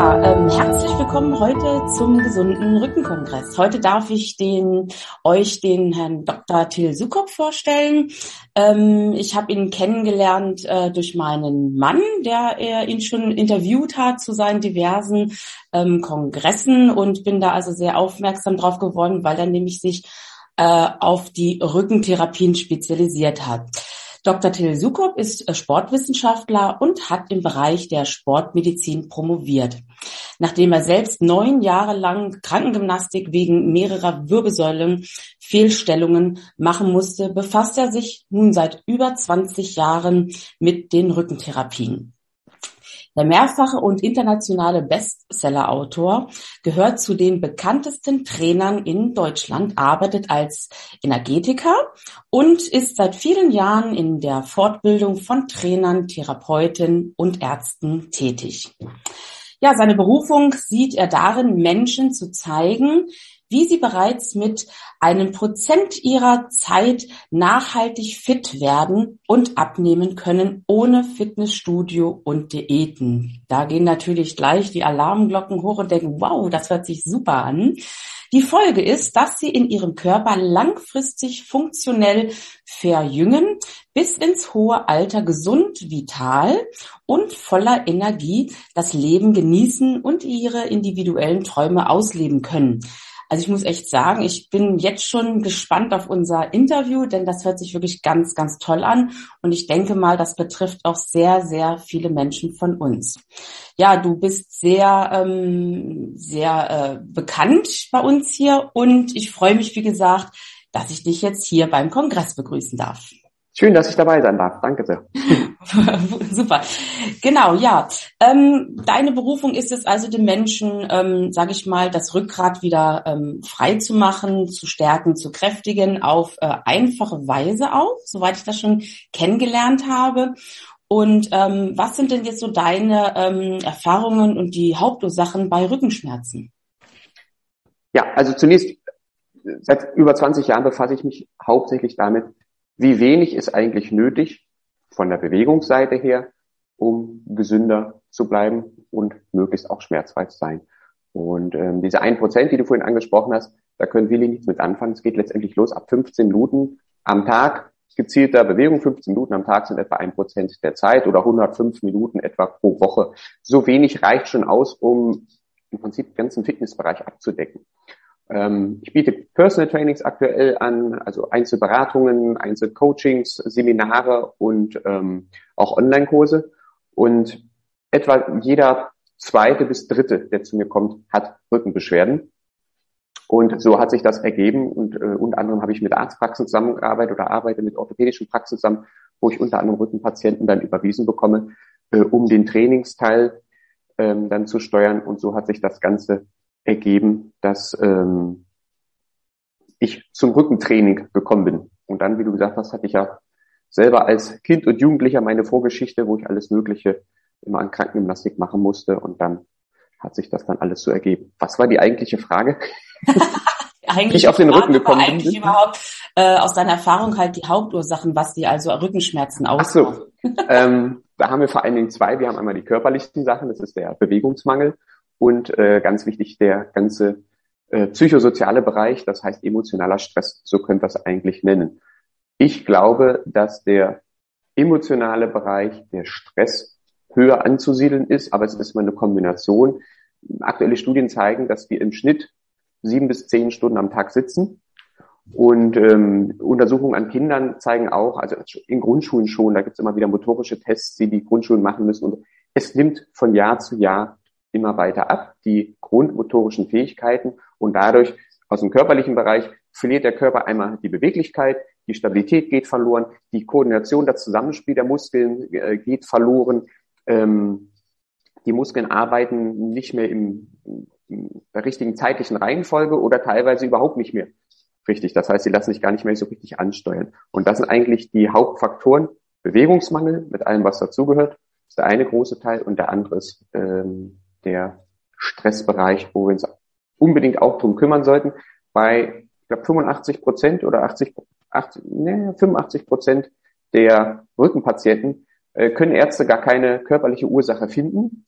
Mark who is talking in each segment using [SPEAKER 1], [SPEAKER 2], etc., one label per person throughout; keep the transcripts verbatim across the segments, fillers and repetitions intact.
[SPEAKER 1] Ja, ähm, herzlich willkommen heute zum gesunden Rückenkongress. Heute darf ich den, euch den Herrn Doktor Till Sukup vorstellen. Ähm, ich habe ihn kennengelernt äh, durch meinen Mann, der er ihn schon interviewt hat zu seinen diversen ähm, Kongressen und bin da also sehr aufmerksam drauf geworden, weil er nämlich sich äh, auf die Rückentherapien spezialisiert hat. Doktor Till Sukup ist Sportwissenschaftler und hat im Bereich der Sportmedizin promoviert. Nachdem er selbst neun Jahre lang Krankengymnastik wegen mehrerer Wirbelsäulenfehlstellungen machen musste, befasst er sich nun seit über zwanzig Jahren mit den Rückentherapien. Der mehrfache und internationale Bestseller-Autor gehört zu den bekanntesten Trainern in Deutschland, arbeitet als Energetiker und ist seit vielen Jahren in der Fortbildung von Trainern, Therapeuten und Ärzten tätig. Ja, seine Berufung sieht er darin, Menschen zu zeigen, wie sie bereits mit einem Prozent ihrer Zeit nachhaltig fit werden und abnehmen können, ohne Fitnessstudio und Diäten. Da gehen natürlich gleich die Alarmglocken hoch und denken, wow, das hört sich super an. Die Folge ist, dass sie in ihrem Körper langfristig funktionell verjüngen, bis ins hohe Alter gesund, vital und voller Energie das Leben genießen und ihre individuellen Träume ausleben können. Also ich muss echt sagen, ich bin jetzt schon gespannt auf unser Interview, denn das hört sich wirklich ganz, ganz toll an. Und ich denke mal, das betrifft auch sehr, sehr viele Menschen von uns. Ja, du bist sehr, ähm, sehr äh, bekannt bei uns hier und ich freue mich, wie gesagt, dass ich dich jetzt hier beim Kongress begrüßen darf.
[SPEAKER 2] Schön, dass ich dabei sein darf. Danke sehr.
[SPEAKER 1] Super. Genau, ja. Ähm, deine Berufung ist es also, den Menschen, ähm, sage ich mal, das Rückgrat wieder ähm, frei zu machen, zu stärken, zu kräftigen, auf äh, einfache Weise auch, soweit ich das schon kennengelernt habe. Und ähm, was sind denn jetzt so deine ähm, Erfahrungen und die Hauptursachen bei Rückenschmerzen?
[SPEAKER 2] Ja, also zunächst, seit über zwanzig Jahren befasse ich mich hauptsächlich damit, wie wenig ist eigentlich nötig von der Bewegungsseite her, um gesünder zu bleiben und möglichst auch schmerzfrei zu sein. Und ähm, diese ein Prozent, die du vorhin angesprochen hast, da können viele nichts mit anfangen. Es geht letztendlich los ab fünfzehn Minuten am Tag gezielter Bewegung. fünfzehn Minuten am Tag sind etwa ein Prozent der Zeit oder hundertfünf Minuten etwa pro Woche. So wenig reicht schon aus, um im Prinzip den ganzen Fitnessbereich abzudecken. Ich biete Personal Trainings aktuell an, also Einzelberatungen, Einzelcoachings, Seminare und ähm, auch Online-Kurse. Und etwa jeder zweite bis dritte, der zu mir kommt, hat Rückenbeschwerden. Und so hat sich das ergeben. Und äh, unter anderem habe ich mit Arztpraxen zusammengearbeitet oder arbeite mit orthopädischen Praxen zusammen, wo ich unter anderem Rückenpatienten dann überwiesen bekomme, äh, um den Trainingsteil ähm, dann zu steuern. Und so hat sich das Ganze ergeben, dass ähm, ich zum Rückentraining gekommen bin. Und dann, wie du gesagt hast, hatte ich ja selber als Kind und Jugendlicher meine Vorgeschichte, wo ich alles Mögliche immer an Krankengymnastik machen musste. Und dann hat sich das dann alles so ergeben. Was war die eigentliche Frage?
[SPEAKER 1] Eigentlich
[SPEAKER 2] wie ich auf den Rücken gekommen bin.
[SPEAKER 1] Eigentlich überhaupt äh, aus deiner Erfahrung halt die Hauptursachen, was die also Rückenschmerzen ausmachen.
[SPEAKER 2] Ach so, ähm, da haben wir vor allen Dingen zwei. Wir haben einmal die körperlichen Sachen, das ist der Bewegungsmangel. Und äh, ganz wichtig, der ganze äh, psychosoziale Bereich, das heißt emotionaler Stress, so könnt ihr das eigentlich nennen. Ich glaube, dass der emotionale Bereich, der Stress, höher anzusiedeln ist, aber es ist mal eine Kombination. Aktuelle Studien zeigen, dass wir im Schnitt sieben bis zehn Stunden am Tag sitzen. Und ähm, Untersuchungen an Kindern zeigen auch, also in Grundschulen schon, da gibt es immer wieder motorische Tests, die die Grundschulen machen müssen. Und es nimmt von Jahr zu Jahr immer weiter ab, die grundmotorischen Fähigkeiten, und dadurch aus dem körperlichen Bereich verliert der Körper einmal die Beweglichkeit, die Stabilität geht verloren, die Koordination, das Zusammenspiel der Muskeln äh, geht verloren, ähm, die Muskeln arbeiten nicht mehr im, in der richtigen zeitlichen Reihenfolge oder teilweise überhaupt nicht mehr richtig. Das heißt, sie lassen sich gar nicht mehr so richtig ansteuern. Und das sind eigentlich die Hauptfaktoren. Bewegungsmangel mit allem, was dazugehört, ist der eine große Teil, und der andere ist ähm, der Stressbereich, wo wir uns unbedingt auch drum kümmern sollten. Bei, ich glaube, fünfundachtzig Prozent oder achtzig, achtzig, nee, fünfundachtzig Prozent der Rückenpatienten äh, können Ärzte gar keine körperliche Ursache finden.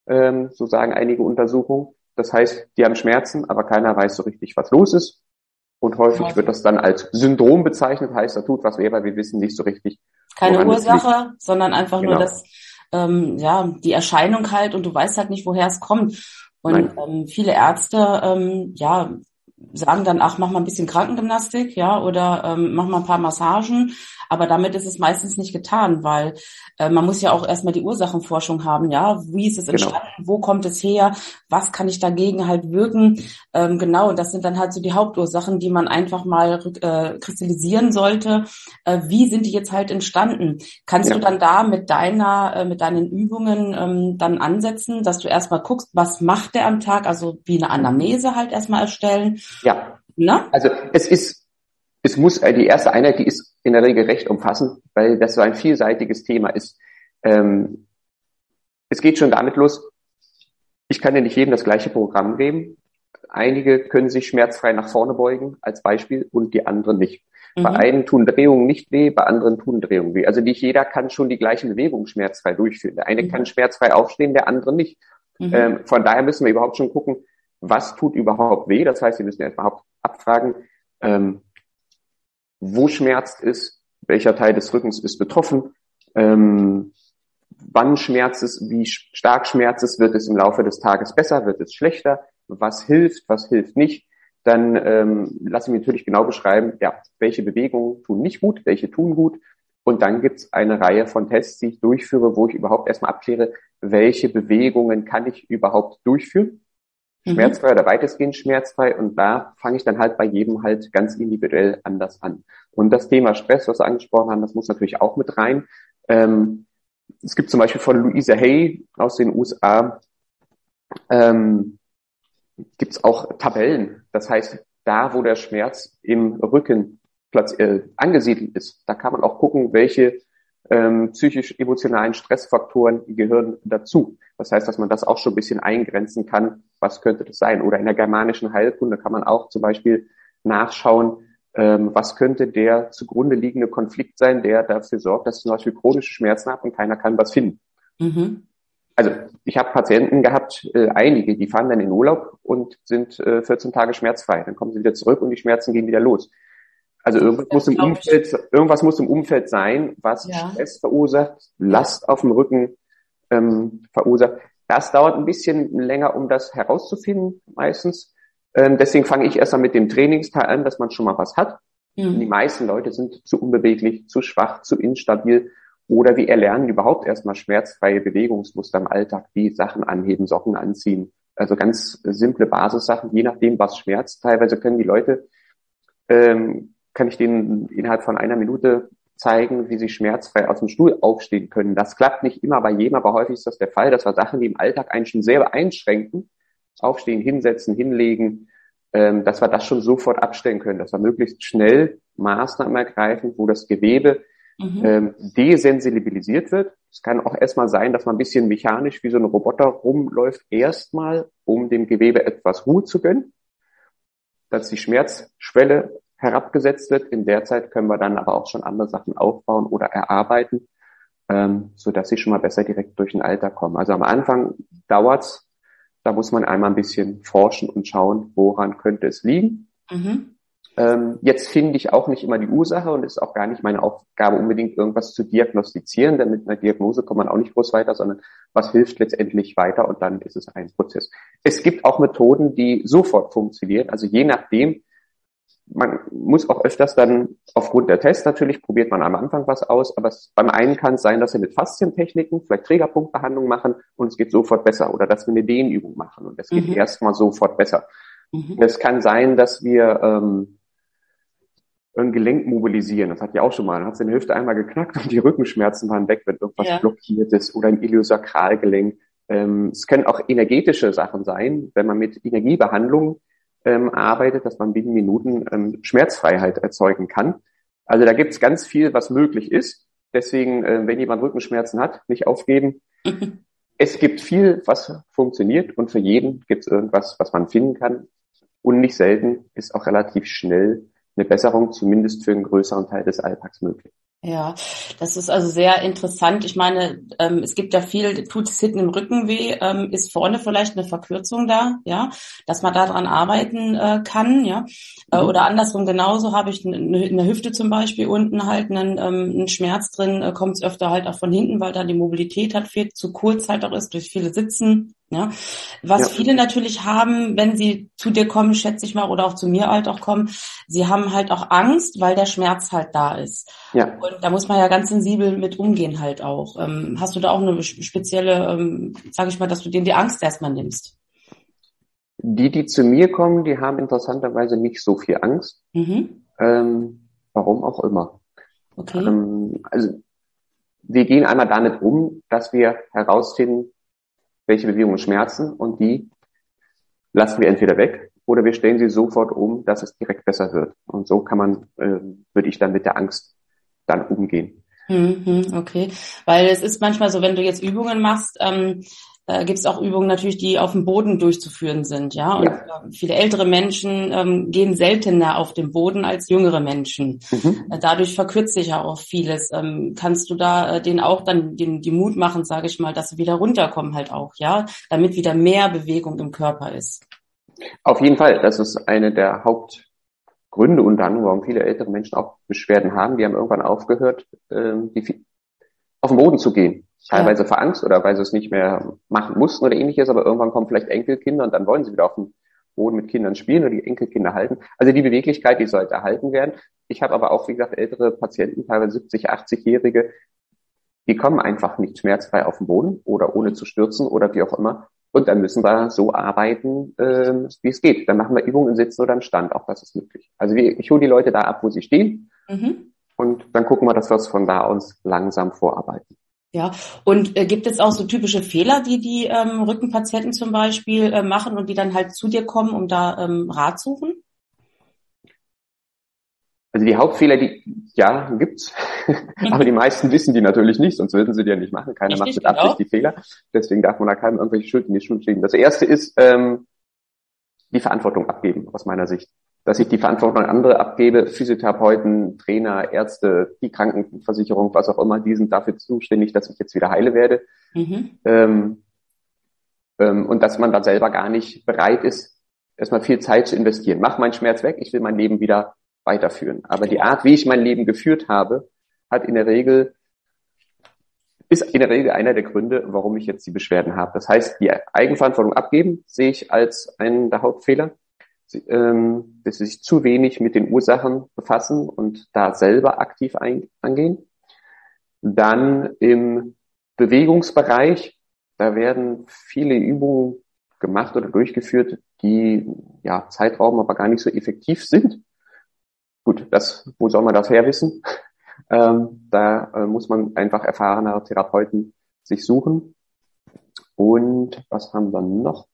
[SPEAKER 2] ähm, so sagen einige Untersuchungen. Das heißt, die haben Schmerzen, aber keiner weiß so richtig, was los ist. Und häufig wird das dann als Syndrom bezeichnet, heißt, da tut was weh, aber wir wissen nicht so richtig,
[SPEAKER 1] keine
[SPEAKER 2] woran es liegt.
[SPEAKER 1] Ursache, sondern einfach nur
[SPEAKER 2] Genau.
[SPEAKER 1] das, ähm, ja, die Erscheinung halt und du weißt halt nicht, woher es kommt. Und ähm, viele Ärzte, ähm, ja, sagen dann, ach, mach mal ein bisschen Krankengymnastik, ja, oder ähm, mach mal ein paar Massagen. Aber damit ist es meistens nicht getan, weil äh, man muss ja auch erstmal die Ursachenforschung haben, ja. Wie ist es entstanden? Genau. Wo kommt es her? Was kann ich dagegen halt wirken? Ähm, genau, das sind dann halt so die Hauptursachen, die man einfach mal äh, kristallisieren sollte. Äh, wie sind die jetzt halt entstanden? Kannst ja. du dann da mit deiner, äh, mit deinen Übungen ähm, dann ansetzen, dass du erstmal guckst, was macht der am Tag? Also wie eine Anamnese halt erstmal erstellen.
[SPEAKER 2] Ja. Na? Also es ist, es muss, die erste Einheit, die ist in der Regel recht umfassend, weil das so ein vielseitiges Thema ist. Ähm, es geht schon damit los, ich kann ja nicht jedem das gleiche Programm geben. Einige können sich schmerzfrei nach vorne beugen, als Beispiel, und die anderen nicht. Mhm. Bei einen tun Drehungen nicht weh, bei anderen tun Drehungen weh. Also nicht jeder kann schon die gleichen Bewegungen schmerzfrei durchführen. Der eine mhm. kann schmerzfrei aufstehen, der andere nicht. Mhm. Ähm, von daher müssen wir überhaupt schon gucken, was tut überhaupt weh. Das heißt, wir müssen erstmal abfragen, ähm, wo schmerzt es, welcher Teil des Rückens ist betroffen, ähm, wann schmerzt es, wie stark schmerzt es, wird es im Laufe des Tages besser, wird es schlechter, was hilft, was hilft nicht. Dann ähm, lasse ich mir natürlich genau beschreiben, ja, welche Bewegungen tun nicht gut, welche tun gut. Und dann gibt es eine Reihe von Tests, die ich durchführe, wo ich überhaupt erstmal abkläre, welche Bewegungen kann ich überhaupt durchführen. Schmerzfrei oder weitestgehend schmerzfrei, und da fange ich dann halt bei jedem halt ganz individuell anders an. Und das Thema Stress, was wir angesprochen haben, das muss natürlich auch mit rein. Ähm, es gibt zum Beispiel von Louisa Hay aus den U S A, ähm, gibt es auch Tabellen. Das heißt, da wo der Schmerz im Rücken platz, äh, angesiedelt ist, da kann man auch gucken, welche ähm, psychisch-emotionalen Stressfaktoren gehören dazu. Das heißt, dass man das auch schon ein bisschen eingrenzen kann, was könnte das sein. Oder in der germanischen Heilkunde kann man auch zum Beispiel nachschauen, ähm, was könnte der zugrunde liegende Konflikt sein, der dafür sorgt, dass ich zum Beispiel chronische Schmerzen habe und keiner kann was finden. Mhm. Also ich habe Patienten gehabt, äh, einige, die fahren dann in Urlaub und sind äh, vierzehn Tage schmerzfrei. Dann kommen sie wieder zurück und die Schmerzen gehen wieder los. Also irgendwas muss im Umfeld, irgendwas muss im Umfeld sein, was ja. Stress verursacht, Last auf dem Rücken ähm, verursacht. Das dauert ein bisschen länger, um das herauszufinden, meistens. Ähm, deswegen fange ich erst mal mit dem Trainingsteil an, dass man schon mal was hat. Mhm. Die meisten Leute sind zu unbeweglich, zu schwach, zu instabil, oder wir erlernen überhaupt erstmal schmerzfreie Bewegungsmuster im Alltag, wie Sachen anheben, Socken anziehen. Also ganz simple Basissachen, je nachdem, was schmerzt. Teilweise können die Leute ähm, kann ich denen innerhalb von einer Minute zeigen, wie sie schmerzfrei aus dem Stuhl aufstehen können. Das klappt nicht immer bei jedem, aber häufig ist das der Fall. Das war Sachen, die im Alltag einen schon sehr einschränken. Aufstehen, hinsetzen, hinlegen, ähm, dass wir das schon sofort abstellen können, dass wir möglichst schnell Maßnahmen ergreifen, wo das Gewebe mhm. ähm, desensibilisiert wird. Es kann auch erstmal sein, dass man ein bisschen mechanisch wie so ein Roboter rumläuft, erstmal, um dem Gewebe etwas Ruhe zu gönnen, dass die Schmerzschwelle herabgesetzt wird. In der Zeit können wir dann aber auch schon andere Sachen aufbauen oder erarbeiten, ähm, so dass sie schon mal besser direkt durch den Alltag kommen. Also am Anfang dauert's, da muss man einmal ein bisschen forschen und schauen, woran könnte es liegen. Mhm. Ähm, jetzt finde ich auch nicht immer die Ursache, und es ist auch gar nicht meine Aufgabe, unbedingt irgendwas zu diagnostizieren, denn mit einer Diagnose kommt man auch nicht groß weiter, sondern was hilft letztendlich weiter, und dann ist es ein Prozess. Es gibt auch Methoden, die sofort funktionieren, also je nachdem. Man muss auch öfters dann, aufgrund der Tests natürlich, probiert man am Anfang was aus, aber es, beim einen kann es sein, dass wir mit Faszientechniken vielleicht Trägerpunktbehandlung machen und es geht sofort besser, oder dass wir eine Dehnübung machen und es geht mhm. erstmal sofort besser. Mhm. Es kann sein, dass wir ähm, ein Gelenk mobilisieren, das hat ja auch schon mal, dann hat seine Hüfte einmal geknackt und die Rückenschmerzen waren weg, wenn irgendwas ja. blockiert ist, oder ein Iliosakralgelenk. Ähm, es können auch energetische Sachen sein, wenn man mit Energiebehandlung Ähm, arbeitet, dass man binnen Minuten ähm, Schmerzfreiheit erzeugen kann. Also da gibt es ganz viel, was möglich ist. Deswegen, äh, wenn jemand Rückenschmerzen hat, nicht aufgeben. Es gibt viel, was funktioniert, und für jeden gibt es irgendwas, was man finden kann. Und nicht selten ist auch relativ schnell eine Besserung, zumindest für einen größeren Teil des Alltags, möglich.
[SPEAKER 1] Ja, das ist also sehr interessant. Ich meine, ähm, es gibt ja viel, tut es hinten im Rücken weh, ähm, ist vorne vielleicht eine Verkürzung da, ja, dass man daran arbeiten äh, kann, ja. Äh, oder
[SPEAKER 2] Mhm.
[SPEAKER 1] andersrum genauso, habe ich eine, eine Hüfte zum Beispiel unten halt einen, ähm, einen Schmerz drin, äh, kommt es öfter halt auch von hinten, weil da die Mobilität halt viel zu kurz halt auch ist durch viele Sitzen, ja. Was
[SPEAKER 2] Ja,
[SPEAKER 1] viele natürlich haben, wenn sie zu dir kommen, schätze ich mal, oder auch zu mir halt auch kommen, sie haben halt auch Angst, weil der Schmerz halt da ist.
[SPEAKER 2] ja.
[SPEAKER 1] Und da muss man ja ganz sensibel mit umgehen halt auch. Ähm, hast du da auch eine spezielle, ähm, sage ich mal, dass du denen die Angst erstmal nimmst?
[SPEAKER 2] Die, die zu mir kommen, die haben interessanterweise nicht so viel Angst.
[SPEAKER 1] Mhm.
[SPEAKER 2] Ähm, warum auch immer.
[SPEAKER 1] Okay.
[SPEAKER 2] Ähm, also wir gehen einmal damit um, dass wir herausfinden, welche Bewegungen schmerzen und die lassen wir entweder weg oder wir stellen sie sofort um, dass es direkt besser wird. Und so kann man, äh, würde ich dann mit der Angst dann umgehen.
[SPEAKER 1] Mhm, okay. Weil es ist manchmal so, wenn du jetzt Übungen machst, ähm, äh, gibt es auch Übungen natürlich, die auf dem Boden durchzuführen sind, ja. Und
[SPEAKER 2] Ja.
[SPEAKER 1] äh, viele ältere Menschen ähm, gehen seltener auf den Boden als jüngere Menschen. Äh,
[SPEAKER 2] Mhm.
[SPEAKER 1] dadurch verkürzt sich ja auch vieles. Ähm, kannst du da äh, denen auch dann den, die Mut machen, sage ich mal, dass sie wieder runterkommen halt auch, ja, damit wieder mehr Bewegung im Körper ist.
[SPEAKER 2] Auf jeden Fall, das ist eine der Hauptgründe und dann, warum viele ältere Menschen auch Beschwerden haben. Die haben irgendwann aufgehört, ähm, die auf den Boden zu gehen.
[SPEAKER 1] Ja.
[SPEAKER 2] Teilweise vor Angst oder weil sie es nicht mehr machen mussten oder ähnliches, aber irgendwann kommen vielleicht Enkelkinder und dann wollen sie wieder auf dem Boden mit Kindern spielen oder die Enkelkinder halten. Also die Beweglichkeit, die sollte erhalten werden. Ich habe aber auch, wie gesagt, ältere Patienten, teilweise siebzig, achtzig-Jährige, die kommen einfach nicht schmerzfrei auf den Boden oder ohne zu stürzen oder wie auch immer. Und dann müssen wir so arbeiten, ähm, wie es geht. Dann machen wir Übungen im Sitzen oder im Stand, auch das ist möglich. Also wir, ich hole die Leute da ab, wo sie stehen
[SPEAKER 1] Mhm.
[SPEAKER 2] und dann gucken wir, dass wir es von da aus langsam vorarbeiten.
[SPEAKER 1] Ja, und äh, gibt es auch so typische Fehler, die die ähm, Rückenpatienten zum Beispiel äh, machen und die dann halt zu dir kommen, um da ähm, Rat suchen?
[SPEAKER 2] Also die Hauptfehler, die, ja, gibt's. Aber die meisten wissen die natürlich nicht, sonst würden sie die ja nicht machen. Keiner macht
[SPEAKER 1] Richtig,
[SPEAKER 2] mit Absicht
[SPEAKER 1] genau.
[SPEAKER 2] die Fehler. Deswegen darf man da keinem irgendwelche Schuld in die Schuhe schieben. Das erste ist, ähm, die Verantwortung abgeben, aus meiner Sicht. Dass ich die Verantwortung an andere abgebe, Physiotherapeuten, Trainer, Ärzte, die Krankenversicherung, was auch immer, die sind dafür zuständig, dass ich jetzt wieder heile werde.
[SPEAKER 1] Mhm.
[SPEAKER 2] Ähm, ähm, und dass man dann selber gar nicht bereit ist, erstmal viel Zeit zu investieren. Mach meinen Schmerz weg, ich will mein Leben wieder weiterführen. Aber die
[SPEAKER 1] Genau.
[SPEAKER 2] Art, wie ich mein Leben geführt habe, hat in der Regel, ist in der Regel einer der Gründe, warum ich jetzt die Beschwerden habe. Das heißt, die Eigenverantwortung abgeben, sehe ich als einen der Hauptfehler. Ähm, dass sie sich zu wenig mit den Ursachen befassen und da selber aktiv ein, angehen. Dann im Bewegungsbereich, da werden viele Übungen gemacht oder durchgeführt, die ja Zeitraum aber gar nicht so effektiv sind. Gut, das, wo soll man das herwissen? Ähm, da äh, muss man einfach erfahrenere Therapeuten sich suchen. Und was haben wir noch?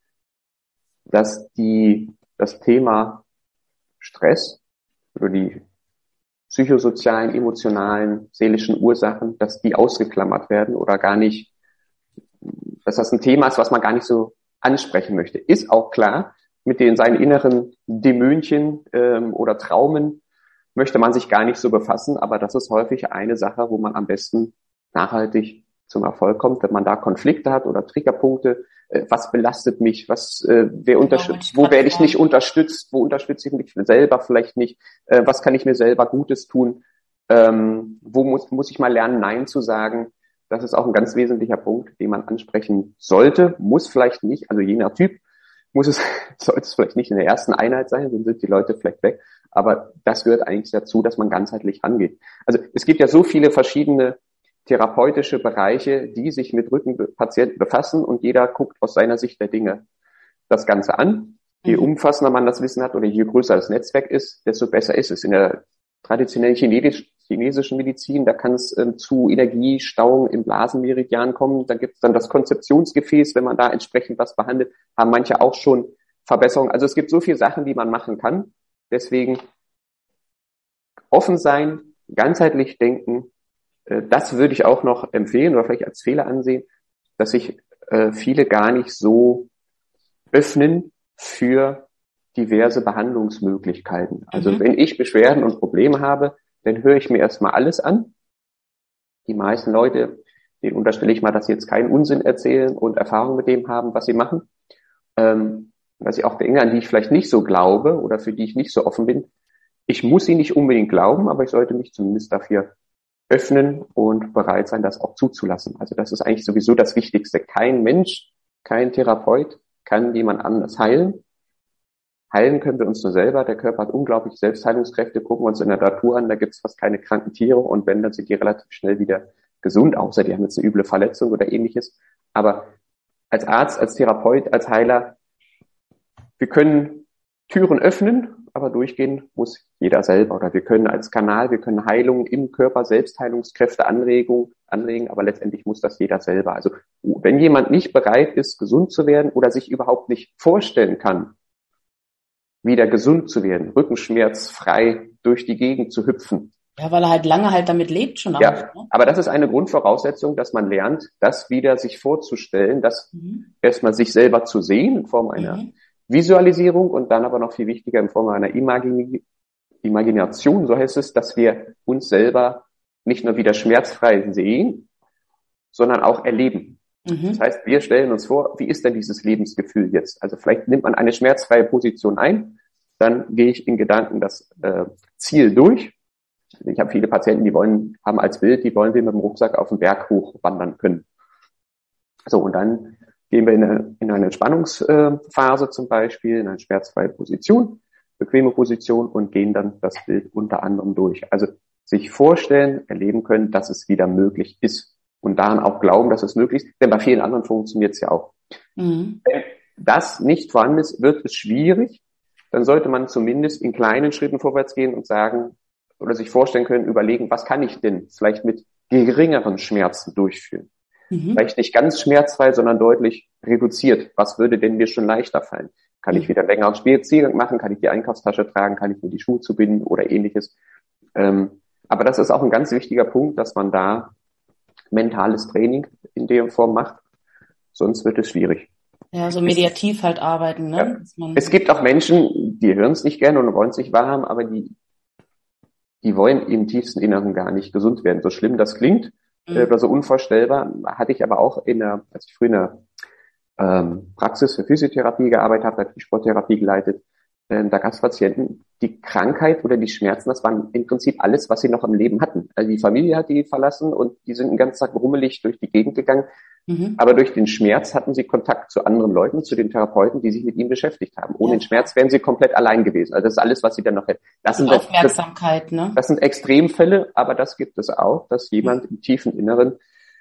[SPEAKER 2] Dass die, das Thema Stress oder die psychosozialen, emotionalen, seelischen Ursachen, dass die ausgeklammert werden oder gar nicht, dass das ein Thema ist, was man gar nicht so ansprechen möchte. Ist auch klar, mit den seinen inneren Dämönchen ähm, oder Traumen möchte man sich gar nicht so befassen, aber das ist häufig eine Sache, wo man am besten nachhaltig zum Erfolg kommt, wenn man da Konflikte hat oder Triggerpunkte. Äh, was belastet mich? Was, äh, wer
[SPEAKER 1] Genau, wollte
[SPEAKER 2] unterstützt?
[SPEAKER 1] ich
[SPEAKER 2] Wo
[SPEAKER 1] gerade
[SPEAKER 2] werde ich nicht
[SPEAKER 1] fragen.
[SPEAKER 2] unterstützt? Wo unterstütze ich mich selber vielleicht nicht? Äh, was kann ich mir selber Gutes tun? Ähm, wo muss, muss ich mal lernen, Nein zu sagen? Das ist auch ein ganz wesentlicher Punkt, den man ansprechen sollte, muss vielleicht nicht, also je nach Typ muss es, sollte es vielleicht nicht in der ersten Einheit sein, sonst sind die Leute vielleicht weg. Aber das gehört eigentlich dazu, dass man ganzheitlich angeht. Also es gibt ja so viele verschiedene therapeutische Bereiche, die sich mit Rückenpatienten befassen und jeder guckt aus seiner Sicht der Dinge das Ganze an. Je
[SPEAKER 1] Mhm.
[SPEAKER 2] umfassender man das Wissen hat oder je größer das Netzwerk ist, desto besser ist es. In der traditionellen Chinesisch, chinesischen Medizin, da kann es ähm, zu Energiestauung im Blasenmeridian kommen. Da gibt es dann das Konzeptionsgefäß, wenn man da entsprechend was behandelt, haben manche auch schon Verbesserungen. Also es gibt so viele Sachen, die man machen kann. Deswegen offen sein, ganzheitlich denken, äh, das würde ich auch noch empfehlen oder vielleicht als Fehler ansehen, dass sich äh, viele gar nicht so öffnen für diverse Behandlungsmöglichkeiten. Also
[SPEAKER 1] Mhm.
[SPEAKER 2] wenn ich Beschwerden und Probleme habe, dann höre ich mir erstmal alles an. Die meisten Leute, denen unterstelle ich mal, dass sie jetzt keinen Unsinn erzählen und Erfahrung mit dem haben, was sie machen. Ähm, dass ich auch Dinge, an die ich vielleicht nicht so glaube oder für die ich nicht so offen bin, ich muss sie nicht unbedingt glauben, aber ich sollte mich zumindest dafür öffnen und bereit sein, das auch zuzulassen. Also das ist eigentlich sowieso das Wichtigste. Kein Mensch, kein Therapeut kann jemand anders heilen. Heilen können wir uns nur selber. Der Körper hat unglaublich Selbstheilungskräfte. Gucken wir uns in der Natur an, da gibt es fast keine kranken Tiere und wenn, dann sind die relativ schnell wieder gesund, außer die haben jetzt eine üble Verletzung oder ähnliches. Aber als Arzt, als Therapeut, als Heiler, wir können Türen öffnen, aber durchgehen muss jeder selber. Oder wir können als Kanal, wir können Heilung im Körper, Selbstheilungskräfte, Anregung, anregen, aber letztendlich muss das jeder selber. Also wenn jemand nicht bereit ist, gesund zu werden oder sich überhaupt nicht vorstellen kann, wieder gesund zu werden, rückenschmerzfrei durch die Gegend zu hüpfen.
[SPEAKER 1] Ja, weil er halt lange halt damit lebt schon auch.
[SPEAKER 2] Ja,
[SPEAKER 1] Ne?
[SPEAKER 2] aber das ist eine Grundvoraussetzung, dass man lernt, das wieder sich vorzustellen, das mhm. erstmal sich selber zu sehen in Form einer mhm. Visualisierung und dann aber noch viel wichtiger in Form einer Imagin- Imagination, so heißt es, dass wir uns selber nicht nur wieder schmerzfrei sehen, sondern auch erleben. Mhm. Das heißt, wir stellen uns vor, wie ist denn dieses Lebensgefühl jetzt? Also vielleicht nimmt man eine schmerzfreie Position ein, dann gehe ich in Gedanken das äh, Ziel durch. Ich habe viele Patienten, die wollen, haben als Bild, die wollen wir mit dem Rucksack auf den Berg hochwandern können. So, und dann gehen wir in eine, in eine Entspannungsphase zum Beispiel, in eine schmerzfreie Position, bequeme Position und gehen dann das Bild unter anderem durch. Also sich vorstellen, erleben können, dass es wieder möglich ist und daran auch glauben, dass es möglich ist, denn bei vielen anderen funktioniert es ja auch. Mhm. Wenn das nicht vorhanden ist, wird es schwierig, dann sollte man zumindest in kleinen Schritten vorwärts gehen und sagen oder sich vorstellen können, überlegen, was kann ich denn vielleicht mit geringeren Schmerzen durchführen? Mhm. Vielleicht nicht ganz schmerzfrei, sondern deutlich reduziert. Was würde denn mir schon leichter fallen? Kann mhm. ich wieder einen längeren Spaziergang machen? Kann ich die Einkaufstasche tragen? Kann ich mir die Schuhe zubinden oder ähnliches? Ähm, aber das ist auch ein ganz wichtiger Punkt, dass man da mentales Training in der Form macht. Sonst wird es schwierig.
[SPEAKER 1] Ja, so mediativ es, halt arbeiten, ne?
[SPEAKER 2] Ja.
[SPEAKER 1] Dass man
[SPEAKER 2] es gibt auch Menschen, die hören es nicht gerne und wollen es nicht wahrhaben, aber die, die wollen im tiefsten Inneren gar nicht gesund werden. So schlimm das klingt, mhm. äh, oder so unvorstellbar, hatte ich aber auch in der, als ich früher in der ähm, Praxis für Physiotherapie gearbeitet habe, habe ich Sporttherapie geleitet, ähm, da gab es Patienten, die Krankheit oder die Schmerzen, das waren im Prinzip alles, was sie noch im Leben hatten. Also die Familie hat die verlassen und die sind den ganzen Tag rummelig durch die Gegend gegangen. Mhm. Aber durch den Schmerz hatten sie Kontakt zu anderen Leuten, zu den Therapeuten, die sich mit ihm beschäftigt haben. Ohne ja. den Schmerz wären sie komplett allein gewesen. Also das ist alles, was sie dann noch hätten. Das sind
[SPEAKER 1] Aufmerksamkeit,
[SPEAKER 2] das,
[SPEAKER 1] ne?
[SPEAKER 2] Das sind Extremfälle, aber das gibt es auch, dass jemand mhm. im tiefen Inneren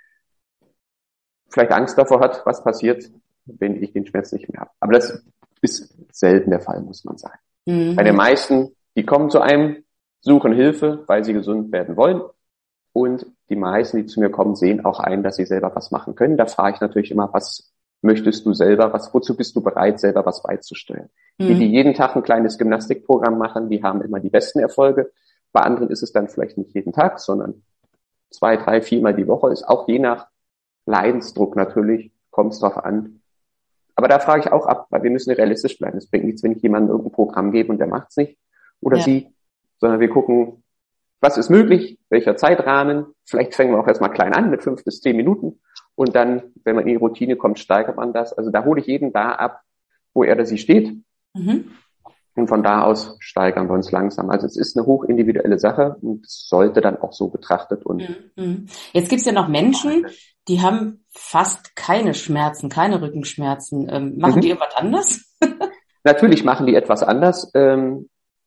[SPEAKER 2] vielleicht Angst davor hat, was passiert, wenn ich den Schmerz nicht mehr habe. Aber das ist selten der Fall, muss man sagen. Mhm. Bei den meisten, die kommen zu einem, suchen Hilfe, weil sie gesund werden wollen. Und die meisten, die zu mir kommen, sehen auch ein, dass sie selber was machen können. Da frage ich natürlich immer, was möchtest du selber, was, wozu bist du bereit, selber was beizusteuern? Mhm. Die, die jeden Tag ein kleines Gymnastikprogramm machen, die haben immer die besten Erfolge. Bei anderen ist es dann vielleicht nicht jeden Tag, sondern zwei, drei, viermal die Woche. Ist auch je nach Leidensdruck natürlich, kommt es drauf an. Aber da frage ich auch ab, weil wir müssen realistisch bleiben. Es bringt nichts, wenn ich jemandem irgendein Programm gebe und der macht es nicht oder ja. sie, sondern wir gucken, was ist möglich, welcher Zeitrahmen. Vielleicht fängen wir auch erstmal klein an mit fünf bis zehn Minuten und dann, wenn man in die Routine kommt, steigert man das. Also da hole ich jeden da ab, wo er oder sie steht. Mhm. Und von da aus steigern wir uns langsam. Also es ist eine hochindividuelle Sache und es sollte dann auch so betrachtet. Und
[SPEAKER 1] mhm. Jetzt gibt es ja noch Menschen, die haben fast keine Schmerzen, keine Rückenschmerzen. Ähm, machen mhm. die irgendwas anders?
[SPEAKER 2] Natürlich machen die etwas anders. Ähm,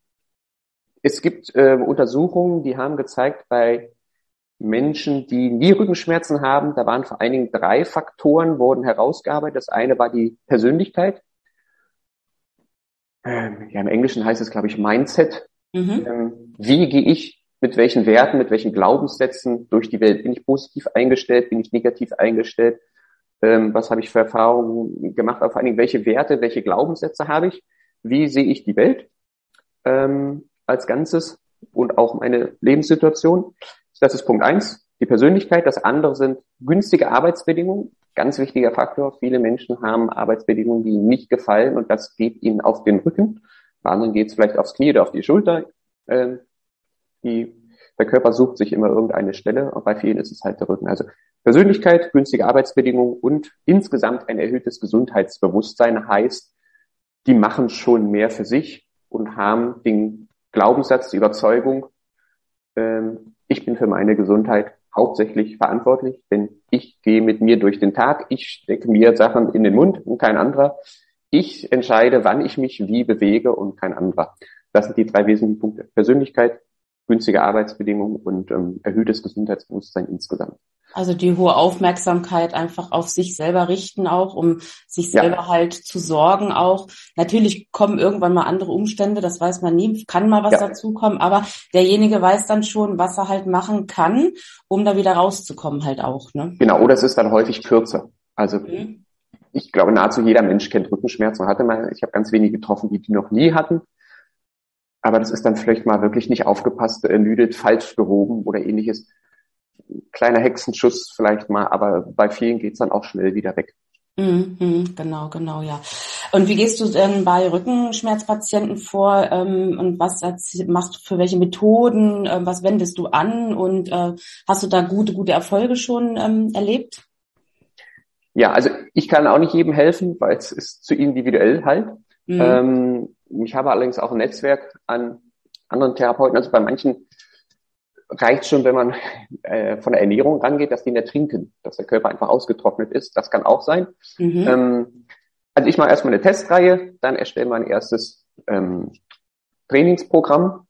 [SPEAKER 2] es gibt äh, Untersuchungen, die haben gezeigt, bei Menschen, die nie Rückenschmerzen haben, da waren vor allen Dingen drei Faktoren, wurden herausgearbeitet. Das eine war die Persönlichkeit. Ähm, ja, im Englischen heißt es, glaube ich, Mindset. Mhm. Ähm, wie gehe ich mit welchen Werten, mit welchen Glaubenssätzen durch die Welt? Bin ich positiv eingestellt? Bin ich negativ eingestellt? Ähm, was habe ich für Erfahrungen gemacht? Vor allen Dingen, welche Werte, welche Glaubenssätze habe ich? Wie sehe ich die Welt ähm, als Ganzes und auch meine Lebenssituation? Das ist Punkt eins, die Persönlichkeit. Das andere sind günstige Arbeitsbedingungen. Ganz wichtiger Faktor. Viele Menschen haben Arbeitsbedingungen, die ihnen nicht gefallen und das geht ihnen auf den Rücken. Bei anderen geht es vielleicht aufs Knie oder auf die Schulter. Ähm, die Der Körper sucht sich immer irgendeine Stelle, und bei vielen ist es halt der Rücken. Also Persönlichkeit, günstige Arbeitsbedingungen und insgesamt ein erhöhtes Gesundheitsbewusstsein heißt, die machen schon mehr für sich und haben den Glaubenssatz, die Überzeugung, ähm, ich bin für meine Gesundheit hauptsächlich verantwortlich, denn ich gehe mit mir durch den Tag, ich stecke mir Sachen in den Mund und kein anderer. Ich entscheide, wann ich mich wie bewege und kein anderer. Das sind die drei wesentlichen Punkte. Persönlichkeit, günstige Arbeitsbedingungen und ähm, erhöhtes Gesundheitsbewusstsein insgesamt.
[SPEAKER 1] Also die hohe Aufmerksamkeit einfach auf sich selber richten auch, um sich selber ja. halt zu sorgen auch. Natürlich kommen irgendwann mal andere Umstände, das weiß man nie, kann mal was ja. dazukommen, aber derjenige weiß dann schon, was er halt machen kann, um da wieder rauszukommen halt auch, ne?
[SPEAKER 2] Genau, oder es ist dann häufig kürzer. Also mhm. ich glaube, nahezu jeder Mensch kennt Rückenschmerzen. Hatte mal, ich habe ganz wenige getroffen, die die noch nie hatten. Aber das ist dann vielleicht mal wirklich nicht aufgepasst, ermüdet, falsch gewogen oder ähnliches. Kleiner Hexenschuss vielleicht mal, aber bei vielen geht's dann auch schnell wieder weg.
[SPEAKER 1] Mhm, genau, genau, ja. Und wie gehst du denn bei Rückenschmerzpatienten vor ähm, und was machst du für welche Methoden, äh, was wendest du an und äh, hast du da gute, gute Erfolge schon ähm, erlebt?
[SPEAKER 2] Ja, also ich kann auch nicht jedem helfen, weil es ist zu individuell halt. Mhm. Ähm, ich habe allerdings auch ein Netzwerk an anderen Therapeuten, also bei manchen reicht schon, wenn man äh, von der Ernährung rangeht, dass die nicht trinken, dass der Körper einfach ausgetrocknet ist. Das kann auch sein. Mhm. Ähm, also ich mache erstmal eine Testreihe, dann erstelle mein erstes ähm, Trainingsprogramm,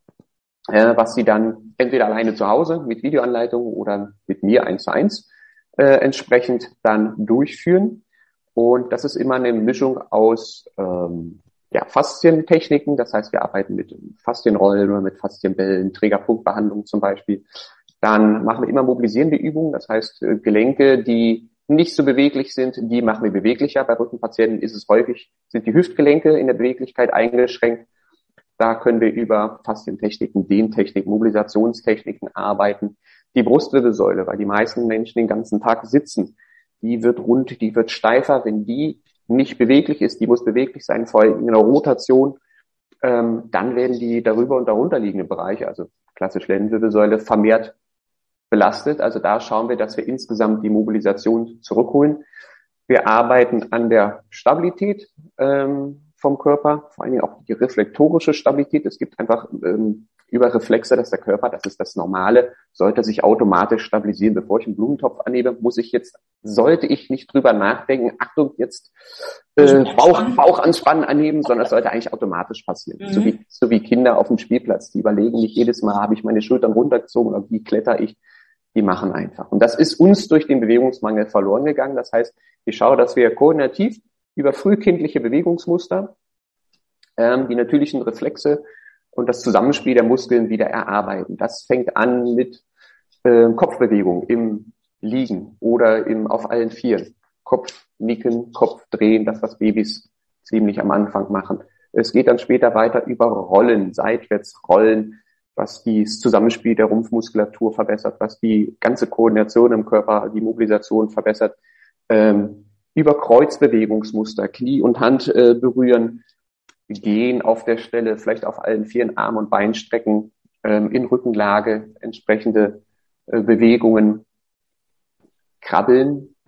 [SPEAKER 2] äh, was sie dann entweder alleine zu Hause mit Videoanleitungen oder mit mir eins zu eins äh, entsprechend dann durchführen. Und das ist immer eine Mischung aus ähm, ja, Faszientechniken, das heißt, wir arbeiten mit Faszienrollen oder mit Faszienbällen, Trägerpunktbehandlung zum Beispiel. Dann machen wir immer mobilisierende Übungen, das heißt, Gelenke, die nicht so beweglich sind, die machen wir beweglicher. Bei Rückenpatienten ist es häufig, sind die Hüftgelenke in der Beweglichkeit eingeschränkt. Da können wir über Faszientechniken, Dehntechniken, Mobilisationstechniken arbeiten. Die Brustwirbelsäule, weil die meisten Menschen den ganzen Tag sitzen, die wird rund, die wird steifer, wenn die nicht beweglich ist, die muss beweglich sein, vor allem in einer Rotation, ähm, dann werden die darüber und darunter liegenden Bereiche, also klassisch Lendenwirbelsäule, vermehrt belastet. Also da schauen wir, dass wir insgesamt die Mobilisation zurückholen. Wir arbeiten an der Stabilität ähm, vom Körper, vor allen Dingen auch die reflektorische Stabilität. Es gibt einfach ähm, über Reflexe, dass der Körper, das ist das Normale, sollte sich automatisch stabilisieren. Bevor ich einen Blumentopf annehme, muss ich jetzt, sollte ich nicht drüber nachdenken, Achtung, jetzt äh, Bauch, Bauch anspannen annehmen, sondern es sollte eigentlich automatisch passieren. Mhm. So wie, so wie Kinder auf dem Spielplatz, die überlegen nicht jedes Mal, habe ich meine Schultern runtergezogen oder wie kletter ich, die machen einfach. Und das ist uns durch den Bewegungsmangel verloren gegangen. Das heißt, ich schaue, dass wir koordinativ über frühkindliche Bewegungsmuster ähm, die natürlichen Reflexe und das Zusammenspiel der Muskeln wieder erarbeiten. Das fängt an mit äh, Kopfbewegung im Liegen oder im auf allen Vieren. Kopf nicken, Kopf drehen, das, was Babys ziemlich am Anfang machen. Es geht dann später weiter über Rollen, seitwärts rollen, was das Zusammenspiel der Rumpfmuskulatur verbessert, was die ganze Koordination im Körper, die Mobilisation verbessert. Ähm, über Kreuzbewegungsmuster, Knie und Hand äh, berühren, gehen auf der Stelle, vielleicht auf allen Vieren, Arm- und Beinstrecken, ähm, in Rückenlage, entsprechende äh, Bewegungen, krabbeln.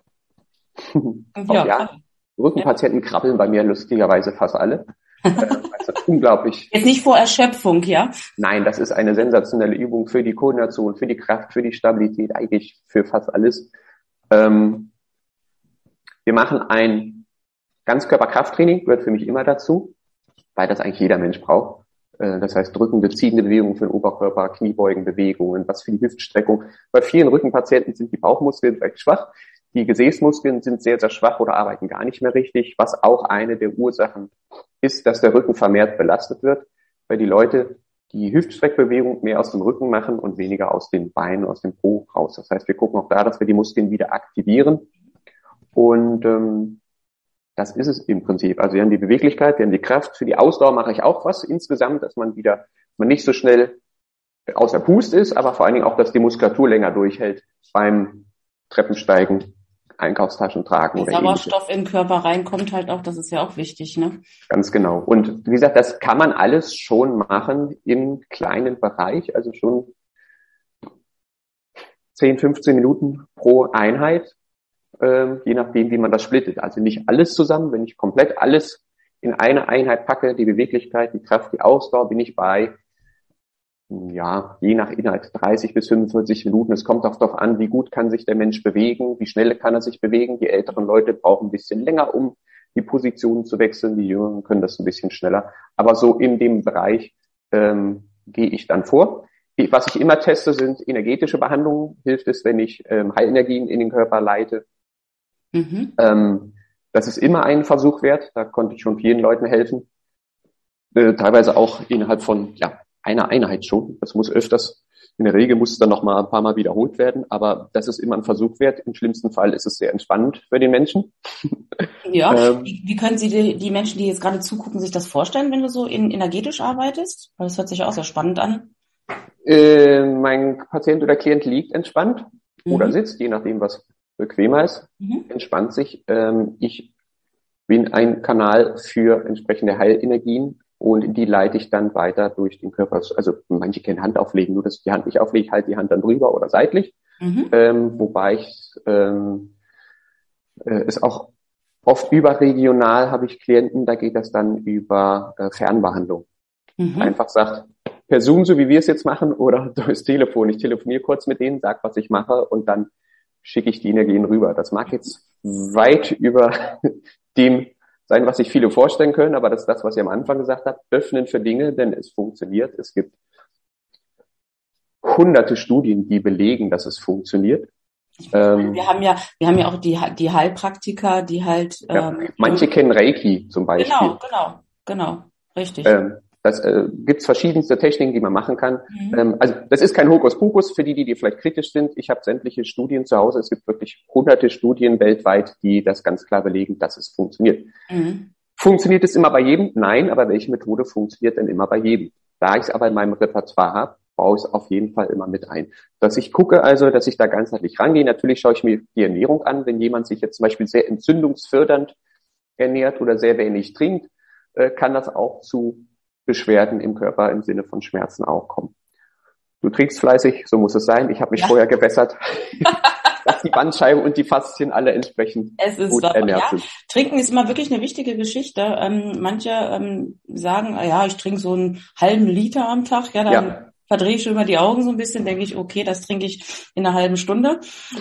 [SPEAKER 1] Ja,
[SPEAKER 2] ja, Rückenpatienten krabbeln bei mir lustigerweise fast alle. äh, also unglaublich.
[SPEAKER 1] Jetzt nicht vor Erschöpfung, ja?
[SPEAKER 2] Nein, das ist eine sensationelle Übung für die Koordination, für die Kraft, für die Stabilität, eigentlich für fast alles. Ähm, wir machen ein Ganzkörperkrafttraining, gehört für mich immer dazu, weil das eigentlich jeder Mensch braucht. Das heißt, drückende, ziehende Bewegungen für den Oberkörper, Kniebeugenbewegungen, was für die Hüftstreckung. Bei vielen Rückenpatienten sind die Bauchmuskeln recht schwach. Die Gesäßmuskeln sind sehr, sehr schwach oder arbeiten gar nicht mehr richtig, was auch eine der Ursachen ist, dass der Rücken vermehrt belastet wird, weil die Leute die Hüftstreckbewegung mehr aus dem Rücken machen und weniger aus den Beinen, aus dem Po raus. Das heißt, wir gucken auch da, dass wir die Muskeln wieder aktivieren. Und ähm, das ist es im Prinzip. Also wir haben die Beweglichkeit, wir haben die Kraft. Für die Ausdauer mache ich auch was insgesamt, dass man wieder, man nicht so schnell außer Pust ist, aber vor allen Dingen auch, dass die Muskulatur länger durchhält beim Treppensteigen, Einkaufstaschen tragen.
[SPEAKER 1] Der Sauerstoff in den Körper reinkommt halt auch, das ist ja auch wichtig, ne?
[SPEAKER 2] Ganz genau. Und wie gesagt, das kann man alles schon machen im kleinen Bereich, also schon zehn, fünfzehn Minuten pro Einheit, äh, je nachdem, wie man das splittet. Also nicht alles zusammen. Wenn ich komplett alles in eine Einheit packe, die Beweglichkeit, die Kraft, die Ausdauer, bin ich bei, ja, je nach Inhalt dreißig bis fünfundvierzig Minuten. Es kommt auch darauf an, wie gut kann sich der Mensch bewegen, wie schnell kann er sich bewegen. Die älteren Leute brauchen ein bisschen länger, um die Positionen zu wechseln. Die Jüngeren können das ein bisschen schneller. Aber so in dem Bereich ähm, gehe ich dann vor. Was ich immer teste, sind energetische Behandlungen. Hilft es, wenn ich ähm, Heilenergien in den Körper leite. Mhm. Ähm, das ist immer ein Versuch wert. Da konnte ich schon vielen Leuten helfen. Äh, teilweise auch innerhalb von ja einer Einheit schon. Das muss öfters, in der Regel muss es dann noch mal ein paar Mal wiederholt werden. Aber das ist immer ein Versuch wert. Im schlimmsten Fall ist es sehr entspannend für den Menschen.
[SPEAKER 1] Ja, ähm, wie, wie können Sie die, die Menschen, die jetzt gerade zugucken, sich das vorstellen, wenn du so in, energetisch arbeitest? Weil das hört sich ja auch sehr spannend an.
[SPEAKER 2] Äh, mein Patient oder Klient liegt entspannt mhm. oder sitzt, je nachdem, was bequemer ist, mhm. entspannt sich. Ähm, ich bin ein Kanal für entsprechende Heilenergien und die leite ich dann weiter durch den Körper. Also manche kennen Hand auflegen, nur dass ich die Hand nicht auflege, ich halte die Hand dann drüber oder seitlich. Mhm. Ähm, wobei ich ähm, äh, es auch oft überregional habe ich Klienten, da geht das dann über äh, Fernbehandlung. Mhm. Einfach sagt, per Zoom, so wie wir es jetzt machen, oder durchs Telefon. Ich telefoniere kurz mit denen, sag, was ich mache und dann schicke ich die Energien rüber. Das mag jetzt weit über dem sein, was sich viele vorstellen können, aber das ist das, was ich am Anfang gesagt habe. Öffnen für Dinge, denn es funktioniert. Es gibt hunderte Studien, die belegen, dass es funktioniert.
[SPEAKER 1] Ähm, wir haben ja, wir haben ja auch die, die Heilpraktiker, die halt,
[SPEAKER 2] ja, ähm, manche kennen Reiki zum Beispiel.
[SPEAKER 1] Genau, genau, genau, richtig.
[SPEAKER 2] Ähm, Das äh, gibt's verschiedenste Techniken, die man machen kann. Mhm. Ähm, also das ist kein Hokuspokus für die, die, die vielleicht kritisch sind. Ich habe sämtliche Studien zu Hause. Es gibt wirklich hunderte Studien weltweit, die das ganz klar belegen, dass es funktioniert. Mhm. Funktioniert es immer bei jedem? Nein, aber welche Methode funktioniert denn immer bei jedem? Da ich es aber in meinem Repertoire habe, baue ich es auf jeden Fall immer mit ein. Dass ich gucke also, dass ich da ganzheitlich rangehe. Natürlich schaue ich mir die Ernährung an. Wenn jemand sich jetzt zum Beispiel sehr entzündungsfördernd ernährt oder sehr wenig trinkt, äh, kann das auch zu Beschwerden im Körper im Sinne von Schmerzen auch kommen. Du trinkst fleißig, so muss es sein. Ich habe mich ja. vorher gebessert, dass die Bandscheiben und die Faszien alle entsprechend
[SPEAKER 1] es ist
[SPEAKER 2] gut
[SPEAKER 1] so,
[SPEAKER 2] ernährt
[SPEAKER 1] ja.
[SPEAKER 2] sind.
[SPEAKER 1] Trinken ist immer wirklich eine wichtige Geschichte. Ähm, manche ähm, sagen, ja, ich trinke so einen halben Liter am Tag. Ja, dann ja. verdrehe ich schon immer die Augen so ein bisschen, denke ich, okay, das trinke ich in einer halben Stunde.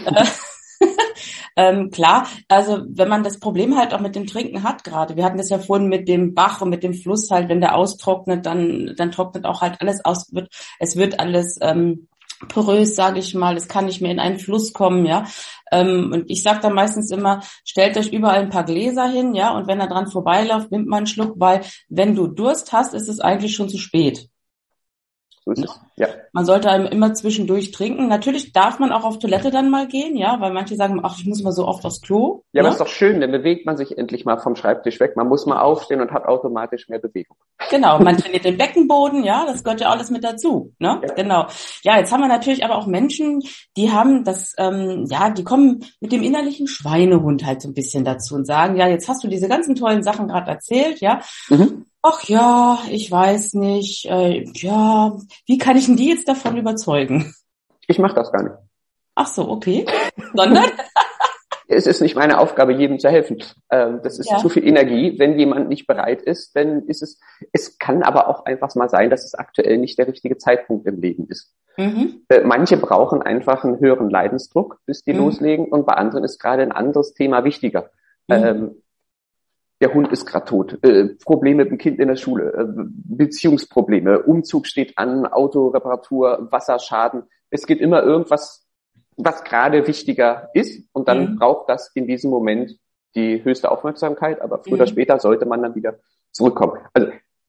[SPEAKER 1] Ähm, klar, also wenn man das Problem halt auch mit dem Trinken hat gerade, wir hatten das ja vorhin mit dem Bach und mit dem Fluss halt, wenn der austrocknet, dann dann trocknet auch halt alles aus, wird es wird alles ähm, porös, sage ich mal, es kann nicht mehr in einen Fluss kommen, ja. Ähm, und ich sage dann meistens immer, stellt euch überall ein paar Gläser hin, ja, und wenn er dran vorbeiläuft, nimmt man einen Schluck, weil wenn du Durst hast, ist es eigentlich schon zu spät.
[SPEAKER 2] So ist es. Ja.
[SPEAKER 1] Man sollte einem immer zwischendurch trinken. Natürlich darf man auch auf Toilette dann mal gehen, ja, weil manche sagen, ach, ich muss mal so oft aufs Klo.
[SPEAKER 2] Ja, ja, aber ist doch schön, dann bewegt man sich endlich mal vom Schreibtisch weg. Man muss mal aufstehen und hat automatisch mehr Bewegung.
[SPEAKER 1] Genau, man trainiert den Beckenboden, ja, das gehört ja alles mit dazu, ne? Ja. Genau. Ja, jetzt haben wir natürlich aber auch Menschen, die haben das, ähm, ja, die kommen mit dem innerlichen Schweinehund halt so ein bisschen dazu und sagen, ja, jetzt hast du diese ganzen tollen Sachen gerade erzählt, ja. Mhm. Ach ja, ich weiß nicht, äh, ja, wie kann ich denn die jetzt davon überzeugen?
[SPEAKER 2] Ich mache das gar nicht.
[SPEAKER 1] Ach so, okay. Sondern?
[SPEAKER 2] Es ist nicht meine Aufgabe, jedem zu helfen. Ähm, das ist ja. zu viel Energie. Wenn jemand nicht bereit ist, dann ist es, es kann aber auch einfach mal sein, dass es aktuell nicht der richtige Zeitpunkt im Leben ist. Mhm. Äh, manche brauchen einfach einen höheren Leidensdruck, bis die mhm. loslegen, und bei anderen ist gerade ein anderes Thema wichtiger. Mhm. Ähm, Der Hund ist gerade tot, äh, Probleme mit dem Kind in der Schule, äh, Beziehungsprobleme, Umzug steht an, Autoreparatur, Wasserschaden. Es gibt immer irgendwas, was gerade wichtiger ist, und dann mhm. braucht das in diesem Moment die höchste Aufmerksamkeit, aber früher mhm. oder später sollte man dann wieder zurückkommen. Also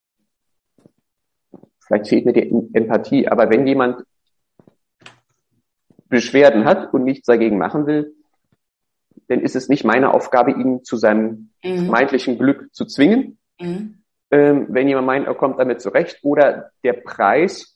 [SPEAKER 2] vielleicht fehlt mir die Empathie, aber wenn jemand Beschwerden hat und nichts dagegen machen will, dann ist es nicht meine Aufgabe, ihn zu seinem mhm. vermeintlichen Glück zu zwingen. Mhm. Ähm, wenn jemand meint, er kommt damit zurecht, oder der Preis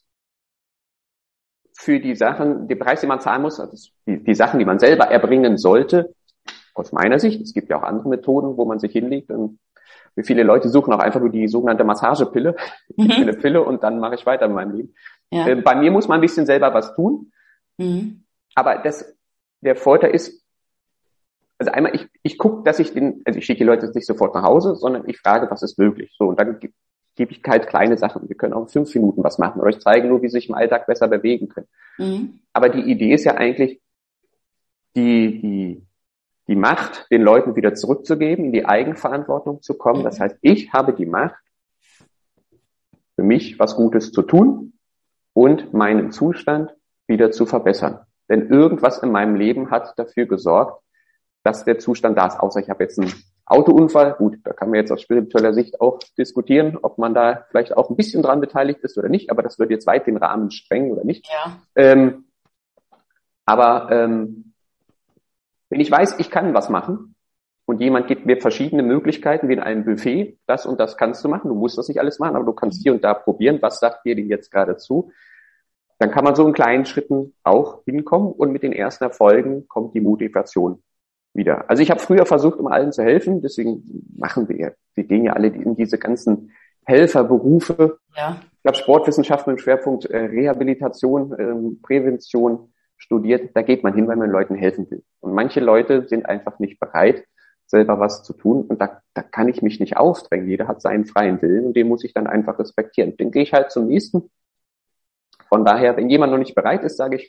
[SPEAKER 2] für die Sachen, der Preis, den man zahlen muss, also die, die Sachen, die man selber erbringen sollte, aus meiner Sicht, es gibt ja auch andere Methoden, wo man sich hinlegt, und wie viele Leute suchen auch einfach nur die sogenannte Massagepille, mhm. eine Pille, und dann mache ich weiter in meinem Leben. Ja. Äh, bei mir muss man ein bisschen selber was tun. Mhm. aber das, der Vorteil ist, also einmal, ich, ich gucke, dass ich den, also ich schicke die Leute jetzt nicht sofort nach Hause, sondern ich frage, was ist möglich. So, und dann gebe ich halt kleine Sachen. Wir können auch in fünf Minuten was machen oder ich zeige nur, wie sie sich im Alltag besser bewegen können. Mhm. Aber die Idee ist ja eigentlich, die, die, die Macht den Leuten wieder zurückzugeben, in die Eigenverantwortung zu kommen. Das heißt, ich habe die Macht, für mich was Gutes zu tun und meinen Zustand wieder zu verbessern. Denn irgendwas in meinem Leben hat dafür gesorgt, dass der Zustand da ist. Außer ich habe jetzt einen Autounfall. Gut, da kann man jetzt aus spiritueller Sicht auch diskutieren, ob man da vielleicht auch ein bisschen dran beteiligt ist oder nicht. Aber das wird jetzt weit den Rahmen sprengen oder nicht.
[SPEAKER 1] Ja.
[SPEAKER 2] Ähm, aber ähm, wenn ich weiß, ich kann was machen und jemand gibt mir verschiedene Möglichkeiten, wie in einem Buffet, das und das kannst du machen. Du musst das nicht alles machen, aber du kannst hier und da probieren. Was sagt dir denn jetzt gerade zu? Dann kann man so in kleinen Schritten auch hinkommen und mit den ersten Erfolgen kommt die Motivation wieder. Also ich habe früher versucht, um allen zu helfen, deswegen machen wir, wir gehen ja alle in diese ganzen Helferberufe.
[SPEAKER 1] Ja.
[SPEAKER 2] Ich habe Sportwissenschaften mit dem Schwerpunkt äh, Rehabilitation, äh, Prävention studiert. Da geht man hin, weil man Leuten helfen will. Und manche Leute sind einfach nicht bereit, selber was zu tun. Und da, da kann ich mich nicht aufdrängen. Jeder hat seinen freien Willen und den muss ich dann einfach respektieren. Den gehe ich halt zum nächsten. Von daher, wenn jemand noch nicht bereit ist, sage ich,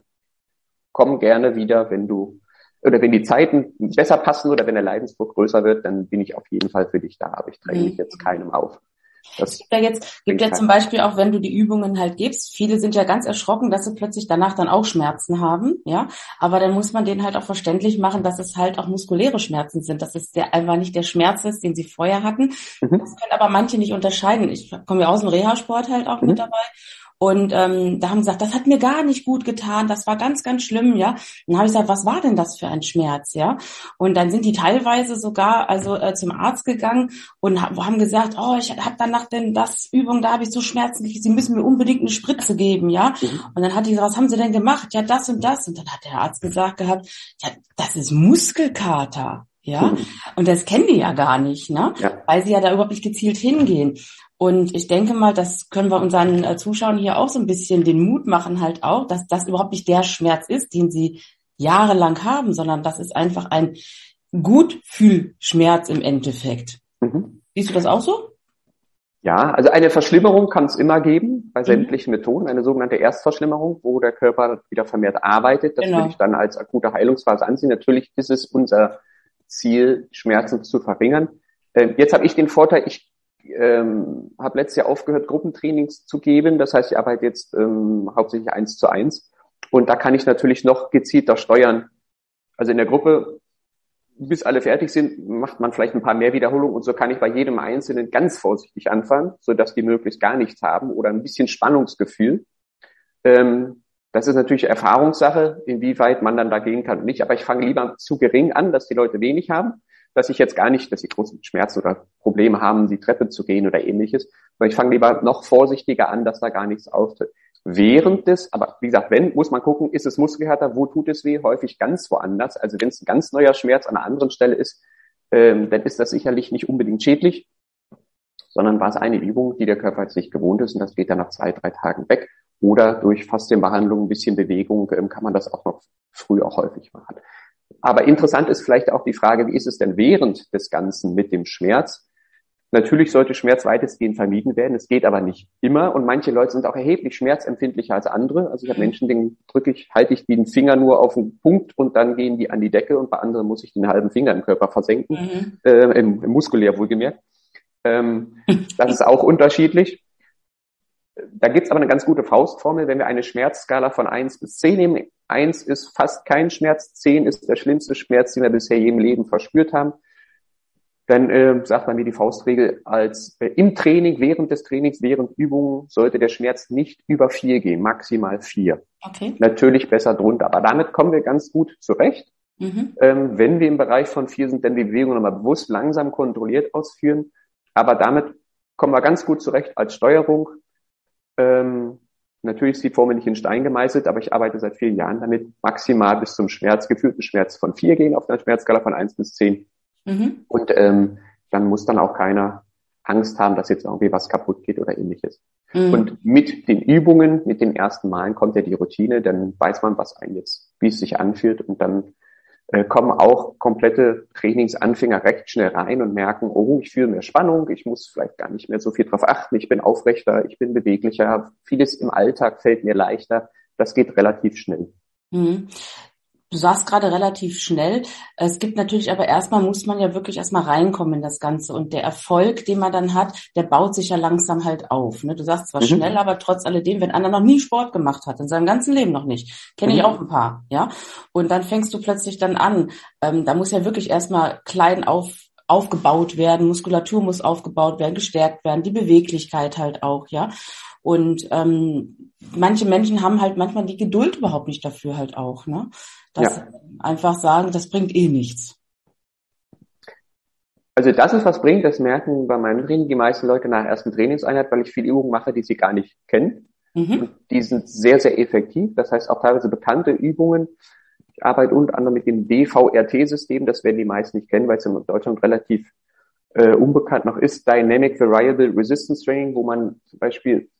[SPEAKER 2] komm gerne wieder, wenn du oder wenn die Zeiten besser passen oder wenn der Leidensdruck größer wird, dann bin ich auf jeden Fall für dich da. Aber ich dränge mich jetzt keinem auf.
[SPEAKER 1] Das gibt ja jetzt, gibt ja zum Beispiel auch, wenn du die Übungen halt gibst, viele sind ja ganz erschrocken, dass sie plötzlich danach dann auch Schmerzen haben, ja. Aber dann muss man denen halt auch verständlich machen, dass es halt auch muskuläre Schmerzen sind, dass es der, einfach nicht der Schmerz ist, den sie vorher hatten. Mhm. Das können aber manche nicht unterscheiden. Ich komme ja aus dem Reha-Sport halt auch mhm. mit dabei. Und ähm, da haben sie gesagt, das hat mir gar nicht gut getan, das war ganz, ganz schlimm, ja. Und dann habe ich gesagt, was war denn das für ein Schmerz, ja? Und dann sind die teilweise sogar also äh, zum Arzt gegangen und ha- haben gesagt, oh, ich habe dann nach den das Übung, da habe ich so Schmerzen gekriegt, sie müssen mir unbedingt eine Spritze geben, ja. Mhm. Und dann hat die gesagt, was haben sie denn gemacht? Ja, das und das. Und dann hat der Arzt gesagt gehabt, ja, das ist Muskelkater. Ja, mhm. Und das kennen die ja gar nicht, ne? Ja. Weil sie ja da überhaupt nicht gezielt hingehen. Und ich denke mal, das können wir unseren äh, Zuschauern hier auch so ein bisschen den Mut machen halt auch, dass das überhaupt nicht der Schmerz ist, den sie jahrelang haben, sondern das ist einfach ein Gutfühlschmerz im Endeffekt. Mhm. Siehst du das auch so?
[SPEAKER 2] Ja, also eine Verschlimmerung kann es immer geben bei sämtlichen mhm. Methoden, eine sogenannte Erstverschlimmerung, wo der Körper wieder vermehrt arbeitet. Das genau. würde ich dann als akute Heilungsphase ansehen. Natürlich ist es unser Ziel, Schmerzen zu verringern. Ähm, jetzt habe ich den Vorteil, ich ähm, habe letztes Jahr aufgehört, Gruppentrainings zu geben. Das heißt, ich arbeite jetzt ähm, hauptsächlich eins zu eins. Und da kann ich natürlich noch gezielter steuern. Also in der Gruppe, bis alle fertig sind, macht man vielleicht ein paar mehr Wiederholungen. Und so kann ich bei jedem Einzelnen ganz vorsichtig anfangen, sodass die möglichst gar nichts haben oder ein bisschen Spannungsgefühl. Ähm, Das ist natürlich Erfahrungssache, inwieweit man dann da gehen kann und nicht. Aber ich fange lieber zu gering an, dass die Leute wenig haben, dass ich jetzt gar nicht, dass sie große Schmerzen oder Probleme haben, die Treppe zu gehen oder ähnliches. Aber ich fange lieber noch vorsichtiger an, dass da gar nichts auftritt. Während des, aber wie gesagt, wenn, muss man gucken, ist es Muskelkater, wo tut es weh? Häufig ganz woanders. Also wenn es ein ganz neuer Schmerz an einer anderen Stelle ist, ähm, dann ist das sicherlich nicht unbedingt schädlich, sondern war es eine Übung, die der Körper jetzt nicht gewohnt ist und das geht dann nach zwei, drei Tagen weg. Oder durch Faszienbehandlung, ein bisschen Bewegung, kann man das auch noch früh auch häufig machen. Aber interessant ist vielleicht auch die Frage, wie ist es denn während des Ganzen mit dem Schmerz? Natürlich sollte Schmerz weitestgehend vermieden werden. Es geht aber nicht immer. Und manche Leute sind auch erheblich schmerzempfindlicher als andere. Also ich habe Menschen, denen drücke ich, halte ich den Finger nur auf den Punkt und dann gehen die an die Decke. Und bei anderen muss ich den halben Finger im Körper versenken, mhm. äh, im, im muskulär wohlgemerkt. Ähm, das ist auch unterschiedlich. Da gibt's aber eine ganz gute Faustformel, wenn wir eine Schmerzskala von eins bis zehn nehmen. eins ist fast kein Schmerz, zehn ist der schlimmste Schmerz, den wir bisher je im Leben verspürt haben. Dann äh, sagt man mir die Faustregel, als äh, im Training, während des Trainings, während Übungen sollte der Schmerz nicht über vier gehen, maximal vier.
[SPEAKER 1] Okay.
[SPEAKER 2] Natürlich besser drunter, aber damit kommen wir ganz gut zurecht. Mhm. Ähm, wenn wir im Bereich von vier sind, dann die Bewegung nochmal bewusst, langsam, kontrolliert ausführen. Aber damit kommen wir ganz gut zurecht als Steuerung. Ähm, natürlich ist die Formel nicht in Stein gemeißelt, aber ich arbeite seit vielen Jahren damit, maximal bis zum Schmerz, gefühlten Schmerz von vier gehen auf einer Schmerzskala von eins bis zehn. Mhm. Und ähm, dann muss dann auch keiner Angst haben, dass jetzt irgendwie was kaputt geht oder ähnliches. Mhm. Und mit den Übungen, mit den ersten Malen kommt ja die Routine, dann weiß man, was einen jetzt, wie es sich anfühlt, und dann äh, kommen auch komplette Trainingsanfänger recht schnell rein und merken, oh, ich fühle mehr Spannung, ich muss vielleicht gar nicht mehr so viel drauf achten, ich bin aufrechter, ich bin beweglicher, vieles im Alltag fällt mir leichter, das geht relativ schnell.
[SPEAKER 1] Mhm. Du sagst gerade relativ schnell. Es gibt natürlich aber erstmal, muss man ja wirklich erstmal reinkommen in das Ganze. Und der Erfolg, den man dann hat, der baut sich ja langsam halt auf. Ne? Du sagst zwar mhm. schnell, aber trotz alledem, wenn einer noch nie Sport gemacht hat, in seinem ganzen Leben noch nicht, kenne ich mhm. auch ein paar, ja. Und dann fängst du plötzlich dann an. Ähm, da muss ja wirklich erstmal klein auf aufgebaut werden, Muskulatur muss aufgebaut werden, gestärkt werden, die Beweglichkeit halt auch, ja. Und ähm, manche Menschen haben halt manchmal die Geduld überhaupt nicht dafür halt auch, ne? Dass ja. einfach sagen, das bringt eh nichts.
[SPEAKER 2] Also dass es was bringt, das merken bei meinem Training die meisten Leute nach der ersten Trainingseinheit, weil ich viele Übungen mache, die sie gar nicht kennen. Mhm. Und die sind sehr, sehr effektiv. Das heißt auch teilweise bekannte Übungen. Ich arbeite unter anderem mit dem D V R T-System, das werden die meisten nicht kennen, weil es in Deutschland relativ äh, unbekannt noch ist. Dynamic Variable Resistance Training, wo man zum Beispiel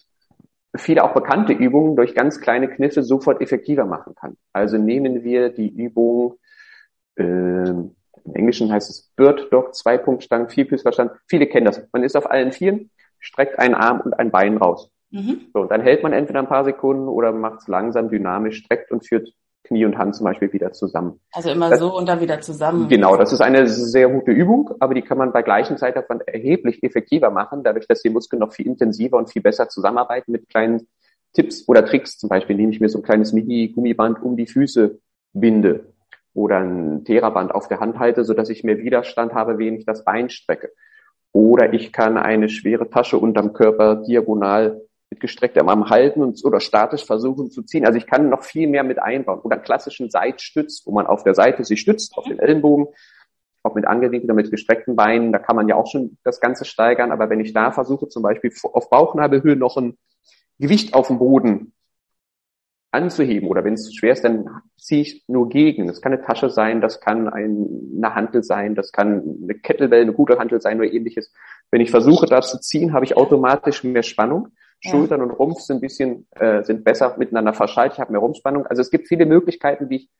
[SPEAKER 2] viele auch bekannte Übungen durch ganz kleine Kniffe sofort effektiver machen kann. Also nehmen wir die Übung, äh, im Englischen heißt es Bird Dog, Zwei-Punkt-Stangen, Vierfüßlerstand. Viele kennen das. Man ist auf allen Vieren, streckt einen Arm und ein Bein raus. Mhm. So, und dann hält man entweder ein paar Sekunden oder macht es langsam, dynamisch, streckt und führt Knie und Hand zum Beispiel wieder zusammen.
[SPEAKER 1] Also immer
[SPEAKER 2] das,
[SPEAKER 1] so und dann wieder zusammen.
[SPEAKER 2] Genau, das ist eine sehr gute Übung, aber die kann man bei gleichem Zeitaufwand erheblich effektiver machen, dadurch, dass die Muskeln noch viel intensiver und viel besser zusammenarbeiten mit kleinen Tipps oder Tricks. Zum Beispiel, indem ich mir so ein kleines Mini-Gummiband um die Füße binde oder ein Theraband auf der Hand halte, sodass ich mehr Widerstand habe, wenn ich das Bein strecke. Oder ich kann eine schwere Tasche unterm Körper diagonal mit gestrecktem Arm halten und oder statisch versuchen zu ziehen. Also ich kann noch viel mehr mit einbauen. Oder einen klassischen Seitstütz, wo man auf der Seite sich stützt, auf den Ellenbogen, auch mit angewinkelten, mit gestreckten Beinen. Da kann man ja auch schon das Ganze steigern. Aber wenn ich da versuche, zum Beispiel auf Bauchnabelhöhe noch ein Gewicht auf dem Boden anzuheben, oder wenn es zu schwer ist, dann ziehe ich nur gegen. Das kann eine Tasche sein, das kann ein, eine Hantel sein, das kann eine Kettlebell, eine gute Hantel sein oder ähnliches. Wenn ich versuche, da zu ziehen, habe ich automatisch mehr Spannung. Schultern ja. und Rumpf sind ein bisschen, äh, sind besser miteinander verschaltet. Ich habe mehr Rumpfspannung. Also es gibt viele Möglichkeiten, wie ich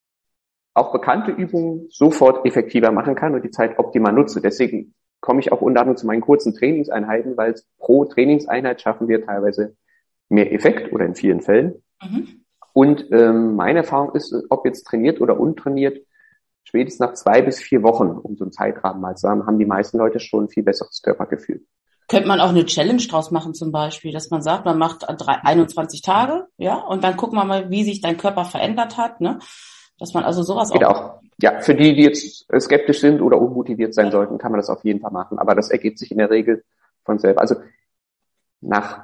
[SPEAKER 2] auch bekannte Übungen sofort effektiver machen kann und die Zeit optimal nutze. Deswegen komme ich auch unter anderem zu meinen kurzen Trainingseinheiten, weil pro Trainingseinheit schaffen wir teilweise mehr Effekt oder in vielen Fällen. Mhm. Und ähm, meine Erfahrung ist, ob jetzt trainiert oder untrainiert, spätestens nach zwei bis vier Wochen, um so einen Zeitrahmen mal zu haben, haben die meisten Leute schon ein viel besseres Körpergefühl.
[SPEAKER 1] Könnte man auch eine Challenge draus machen zum Beispiel, dass man sagt, man macht einundzwanzig Tage, ja, und dann gucken wir mal, wie sich dein Körper verändert hat, ne? Dass man also sowas
[SPEAKER 2] Geht auch... auch. Ja, für die, die jetzt skeptisch sind oder unmotiviert sein sollten, kann man das auf jeden Fall machen. Aber das ergibt sich in der Regel von selber. Also nach,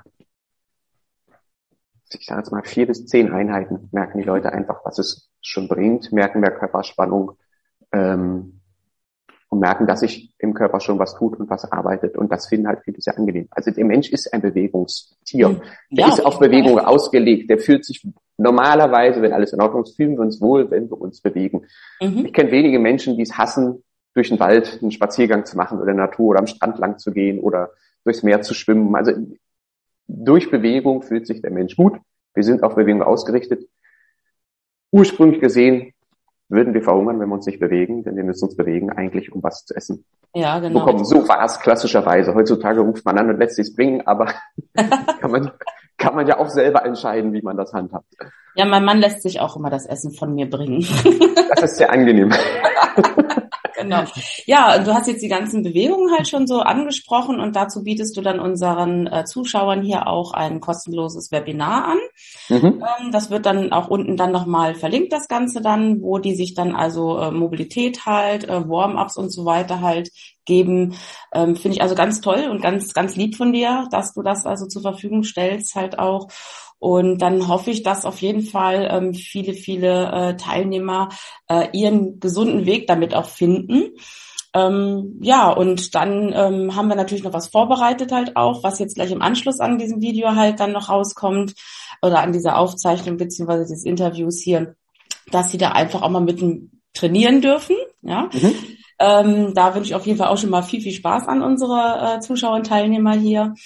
[SPEAKER 2] ich sage jetzt mal, vier bis zehn Einheiten merken die Leute einfach, was es schon bringt, merken mehr Körperspannung, ähm, und merken, dass sich im Körper schon was tut und was arbeitet. Und das finden halt viele sehr angenehm. Also der Mensch ist ein Bewegungstier. Der ja, ist auf Bewegung ja. ausgelegt. Der fühlt sich normalerweise, wenn alles in Ordnung ist, fühlen wir uns wohl, wenn wir uns bewegen. Mhm. Ich kenne wenige Menschen, die es hassen, durch den Wald einen Spaziergang zu machen oder in der Natur oder am Strand lang zu gehen oder durchs Meer zu schwimmen. Also durch Bewegung fühlt sich der Mensch gut. Wir sind auf Bewegung ausgerichtet. Ursprünglich gesehen würden wir verhungern, wenn wir uns nicht bewegen, denn wir müssen uns bewegen eigentlich, um was zu essen.
[SPEAKER 1] Ja, genau.
[SPEAKER 2] Bekommen. So war es klassischerweise. Heutzutage ruft man an und lässt sich's bringen, aber kann man kann man ja auch selber entscheiden, wie man das handhabt.
[SPEAKER 1] Ja, mein Mann lässt sich auch immer das Essen von mir bringen.
[SPEAKER 2] Das ist sehr angenehm.
[SPEAKER 1] Genau. Ja, du hast jetzt die ganzen Bewegungen halt schon so angesprochen und dazu bietest du dann unseren äh, Zuschauern hier auch ein kostenloses Webinar an. Mhm. Ähm, das wird dann auch unten dann nochmal verlinkt, das Ganze dann, wo die sich dann also äh, Mobilität halt, äh, Warm-ups und so weiter halt geben. Ähm, finde ich also ganz toll und ganz, ganz lieb von dir, dass du das also zur Verfügung stellst halt auch. Und dann hoffe ich, dass auf jeden Fall ähm, viele, viele äh, Teilnehmer äh, ihren gesunden Weg damit auch finden. Ähm, ja, und dann ähm, haben wir natürlich noch was vorbereitet halt auch, was jetzt gleich im Anschluss an diesem Video halt dann noch rauskommt oder an dieser Aufzeichnung beziehungsweise des Interviews hier, dass sie da einfach auch mal mit trainieren dürfen. Ja, mhm. ähm, da wünsche ich auf jeden Fall auch schon mal viel, viel Spaß an unsere äh, Zuschauer und Teilnehmer hier.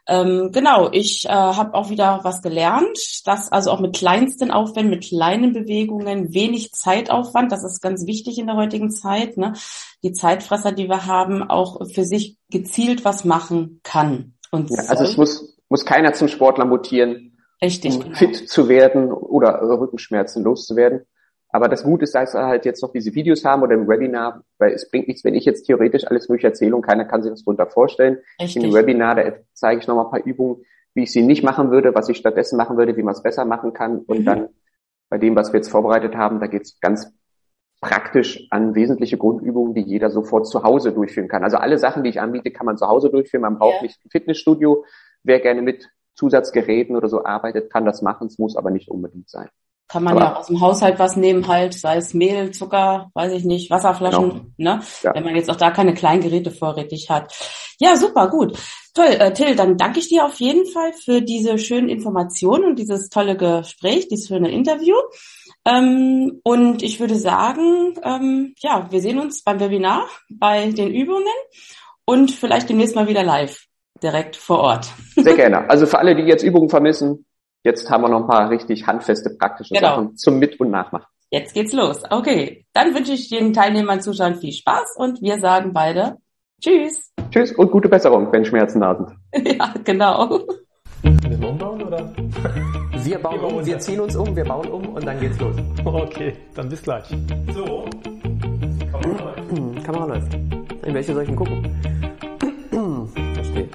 [SPEAKER 1] Ähm, genau, ich äh, habe auch wieder was gelernt, dass also auch mit kleinsten Aufwänden, mit kleinen Bewegungen, wenig Zeitaufwand, das ist ganz wichtig in der heutigen Zeit, ne? Die Zeitfresser, die wir haben, auch für sich gezielt was machen kann. Und
[SPEAKER 2] ja, also es muss, muss keiner zum Sportler mutieren,
[SPEAKER 1] richtig,
[SPEAKER 2] um
[SPEAKER 1] genau.
[SPEAKER 2] fit zu werden oder Rückenschmerzen loszuwerden. Aber das Gute ist, dass wir halt jetzt noch diese Videos haben oder im Webinar, weil es bringt nichts, wenn ich jetzt theoretisch alles mögliche erzähle und keiner kann sich das drunter vorstellen.
[SPEAKER 1] Richtig.
[SPEAKER 2] In dem Webinar, da zeige ich nochmal ein paar Übungen, wie ich sie nicht machen würde, was ich stattdessen machen würde, wie man es besser machen kann. Und mhm. dann bei dem, was wir jetzt vorbereitet haben, da geht es ganz praktisch an wesentliche Grundübungen, die jeder sofort zu Hause durchführen kann. Also alle Sachen, die ich anbiete, kann man zu Hause durchführen. Man braucht ja. nicht ein Fitnessstudio. Wer gerne mit Zusatzgeräten oder so arbeitet, kann das machen. Es muss aber nicht unbedingt sein.
[SPEAKER 1] Kann man aber ja aus dem Haushalt was nehmen halt, sei es Mehl, Zucker, weiß ich nicht, Wasserflaschen, genau. ne? Ja. Wenn man jetzt auch da keine kleinen Geräte vorrätig hat. Ja, super, gut. Toll, äh, Till, dann danke ich dir auf jeden Fall für diese schönen Informationen und dieses tolle Gespräch, dieses schöne Interview. Ähm, und ich würde sagen, ähm, ja, wir sehen uns beim Webinar, bei den Übungen und vielleicht demnächst mal wieder live, direkt vor Ort.
[SPEAKER 2] Sehr gerne. Also für alle, die jetzt Übungen vermissen, jetzt haben wir noch ein paar richtig handfeste, praktische genau. Sachen zum Mit- und Nachmachen.
[SPEAKER 1] Jetzt geht's los. Okay, dann wünsche ich den Teilnehmern, Zuschauern viel Spaß und wir sagen beide Tschüss.
[SPEAKER 2] Tschüss und gute Besserung, wenn Schmerzen da sind.
[SPEAKER 1] Ja, genau.
[SPEAKER 3] Müssen wir umbauen, oder?
[SPEAKER 4] Wir bauen wir um, wir ziehen uns um, wir bauen um und dann geht's los.
[SPEAKER 3] Okay, dann bis gleich. So, Kamera läuft.
[SPEAKER 4] Kamera läuft. In welche soll ich denn gucken? Verstehe.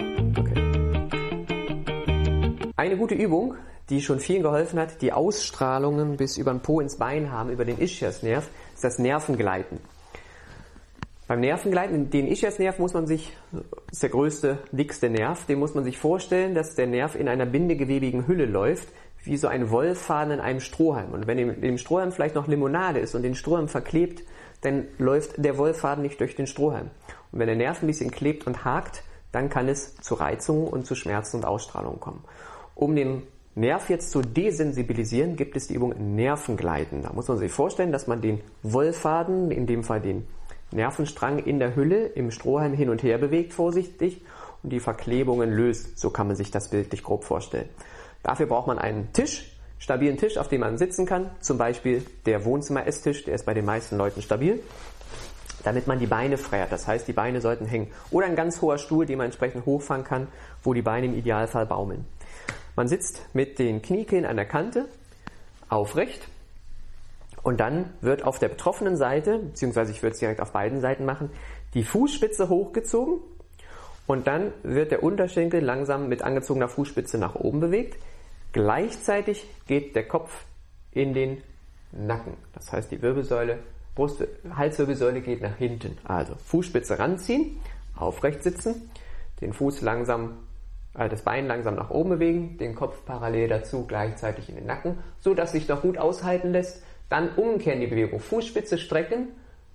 [SPEAKER 4] Eine gute Übung, die schon vielen geholfen hat, die Ausstrahlungen bis über den Po ins Bein haben, über den Ischiasnerv, ist das Nervengleiten. Beim Nervengleiten, den Ischiasnerv muss man sich, das ist der größte, dickste Nerv, den muss man sich vorstellen, dass der Nerv in einer bindegewebigen Hülle läuft, wie so ein Wollfaden in einem Strohhalm. Und wenn in dem Strohhalm vielleicht noch Limonade ist und den Strohhalm verklebt, dann läuft der Wollfaden nicht durch den Strohhalm. Und wenn der Nerv ein bisschen klebt und hakt, dann kann es zu Reizungen und zu Schmerzen und Ausstrahlungen kommen. Um den Nerv jetzt zu desensibilisieren, gibt es die Übung Nervengleiten. Da muss man sich vorstellen, dass man den Wollfaden, in dem Fall den Nervenstrang in der Hülle im Strohhalm hin und her bewegt, vorsichtig, und die Verklebungen löst. So kann man sich das bildlich grob vorstellen. Dafür braucht man einen Tisch, stabilen Tisch, auf dem man sitzen kann. Zum Beispiel der Wohnzimmer-Esstisch, der ist bei den meisten Leuten stabil, damit man die Beine frei hat. Das heißt, die Beine sollten hängen. Oder ein ganz hoher Stuhl, den man entsprechend hochfahren kann, wo die Beine im Idealfall baumeln. Man sitzt mit den Kniekehlen an der Kante, aufrecht, und dann wird auf der betroffenen Seite, beziehungsweise ich würde es direkt auf beiden Seiten machen, die Fußspitze hochgezogen und dann wird der Unterschenkel langsam mit angezogener Fußspitze nach oben bewegt. Gleichzeitig geht der Kopf in den Nacken. Das heißt, die Wirbelsäule, Brust, Halswirbelsäule geht nach hinten. Also Fußspitze ranziehen, aufrecht sitzen, den Fuß langsam das Bein langsam nach oben bewegen, den Kopf parallel dazu gleichzeitig in den Nacken, so dass sich doch gut aushalten lässt. Dann umkehren die Bewegung. Fußspitze strecken,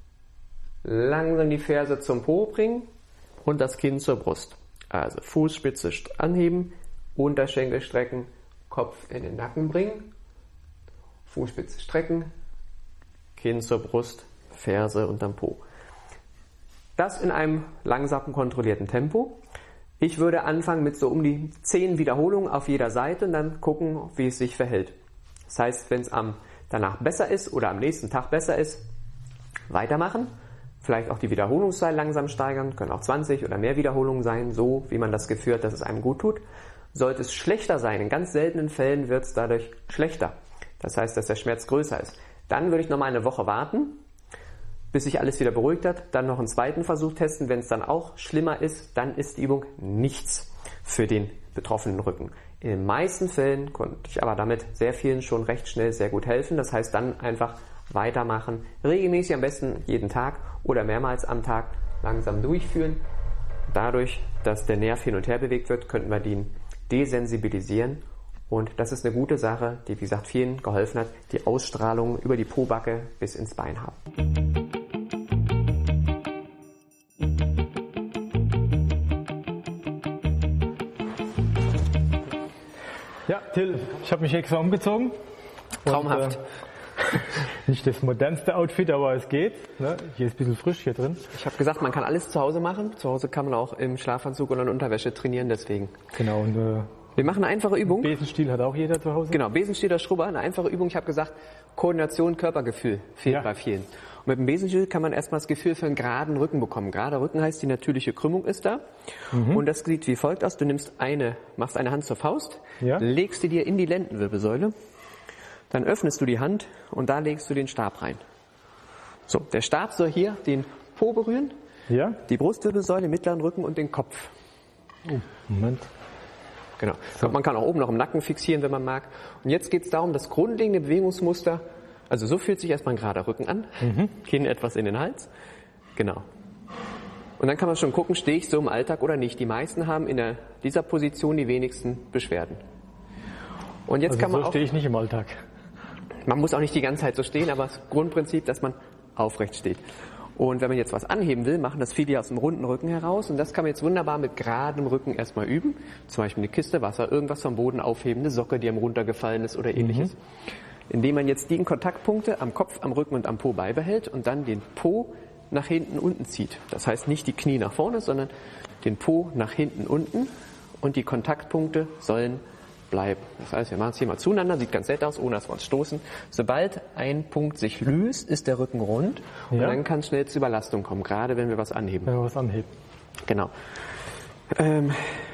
[SPEAKER 4] langsam die Ferse zum Po bringen und das Kinn zur Brust. Also Fußspitze anheben, Unterschenkel strecken, Kopf in den Nacken bringen, Fußspitze strecken, Kinn zur Brust, Ferse unterm Po. Das in einem langsamen, kontrollierten Tempo. Ich würde anfangen mit so um die zehn Wiederholungen auf jeder Seite und dann gucken, wie es sich verhält. Das heißt, wenn es am danach besser ist oder am nächsten Tag besser ist, weitermachen. Vielleicht auch die Wiederholungszahl langsam steigern, können auch zwanzig oder mehr Wiederholungen sein, so wie man das Gefühl hat, dass es einem gut tut. Sollte es schlechter sein, in ganz seltenen Fällen wird es dadurch schlechter. Das heißt, dass der Schmerz größer ist. Dann würde ich nochmal eine Woche warten, bis sich alles wieder beruhigt hat, dann noch einen zweiten Versuch testen. Wenn es dann auch schlimmer ist, dann ist die Übung nichts für den betroffenen Rücken. In den meisten Fällen konnte ich aber damit sehr vielen schon recht schnell sehr gut helfen. Das heißt, dann einfach weitermachen, regelmäßig, am besten jeden Tag oder mehrmals am Tag langsam durchführen. Dadurch, dass der Nerv hin und her bewegt wird, könnten wir den desensibilisieren. Und das ist eine gute Sache, die, wie gesagt, vielen geholfen hat, die Ausstrahlung über die Pobacke bis ins Bein haben.
[SPEAKER 3] Ja, Till, ich habe mich extra umgezogen.
[SPEAKER 4] Traumhaft.
[SPEAKER 3] Und, Nicht das modernste Outfit, aber es geht. Ne? Hier ist ein bisschen frisch hier drin.
[SPEAKER 4] Ich habe gesagt, man kann alles zu Hause machen. Zu Hause kann man auch im Schlafanzug oder in Unterwäsche trainieren, deswegen.
[SPEAKER 3] Genau. Und, äh,
[SPEAKER 4] wir machen eine einfache Übung.
[SPEAKER 3] Besenstiel hat auch jeder zu Hause.
[SPEAKER 4] Genau, Besenstiel oder Schrubber, eine einfache Übung. Ich habe gesagt, Koordination, Körpergefühl fehlt ja. bei vielen. Und mit dem Besenstiel kann man erstmal das Gefühl für einen geraden Rücken bekommen. Gerader Rücken heißt, die natürliche Krümmung ist da. Mhm. Und das sieht wie folgt aus. Du nimmst eine, machst eine Hand zur Faust, ja. legst die dir in die Lendenwirbelsäule, dann öffnest du die Hand und da legst du den Stab rein. So, der Stab soll hier den Po berühren, ja. die Brustwirbelsäule, den mittleren Rücken und den Kopf.
[SPEAKER 3] Oh, Moment.
[SPEAKER 4] Genau. So. Man kann auch oben noch im Nacken fixieren, wenn man mag. Und jetzt geht es darum, das grundlegende Bewegungsmuster, also so fühlt sich erstmal ein gerader Rücken an, mhm. Kinn etwas in den Hals. Genau. Und dann kann man schon gucken, stehe ich so im Alltag oder nicht. Die meisten haben in der, dieser Position die wenigsten Beschwerden. Und jetzt
[SPEAKER 3] also
[SPEAKER 4] kann man
[SPEAKER 3] so
[SPEAKER 4] auch,
[SPEAKER 3] stehe ich nicht im Alltag.
[SPEAKER 4] Man muss auch nicht die ganze Zeit so stehen, aber das Grundprinzip, dass man aufrecht steht. Und wenn man jetzt was anheben will, machen das viele aus dem runden Rücken heraus. Und das kann man jetzt wunderbar mit geradem Rücken erstmal üben. Zum Beispiel eine Kiste Wasser, irgendwas vom Boden aufheben, eine Socke, die einem runtergefallen ist oder ähnliches. Mhm. Indem man jetzt die Kontaktpunkte am Kopf, am Rücken und am Po beibehält und dann den Po nach hinten unten zieht. Das heißt nicht die Knie nach vorne, sondern den Po nach hinten unten und die Kontaktpunkte sollen bleiben. Das heißt, wir machen es hier mal zueinander, sieht ganz nett aus, ohne dass wir uns stoßen. Sobald ein Punkt sich löst, ist der Rücken rund und ja. dann kann es schnell zu Überlastung kommen, gerade wenn wir was anheben.
[SPEAKER 3] Wenn wir was anheben.
[SPEAKER 4] Genau. Ähm,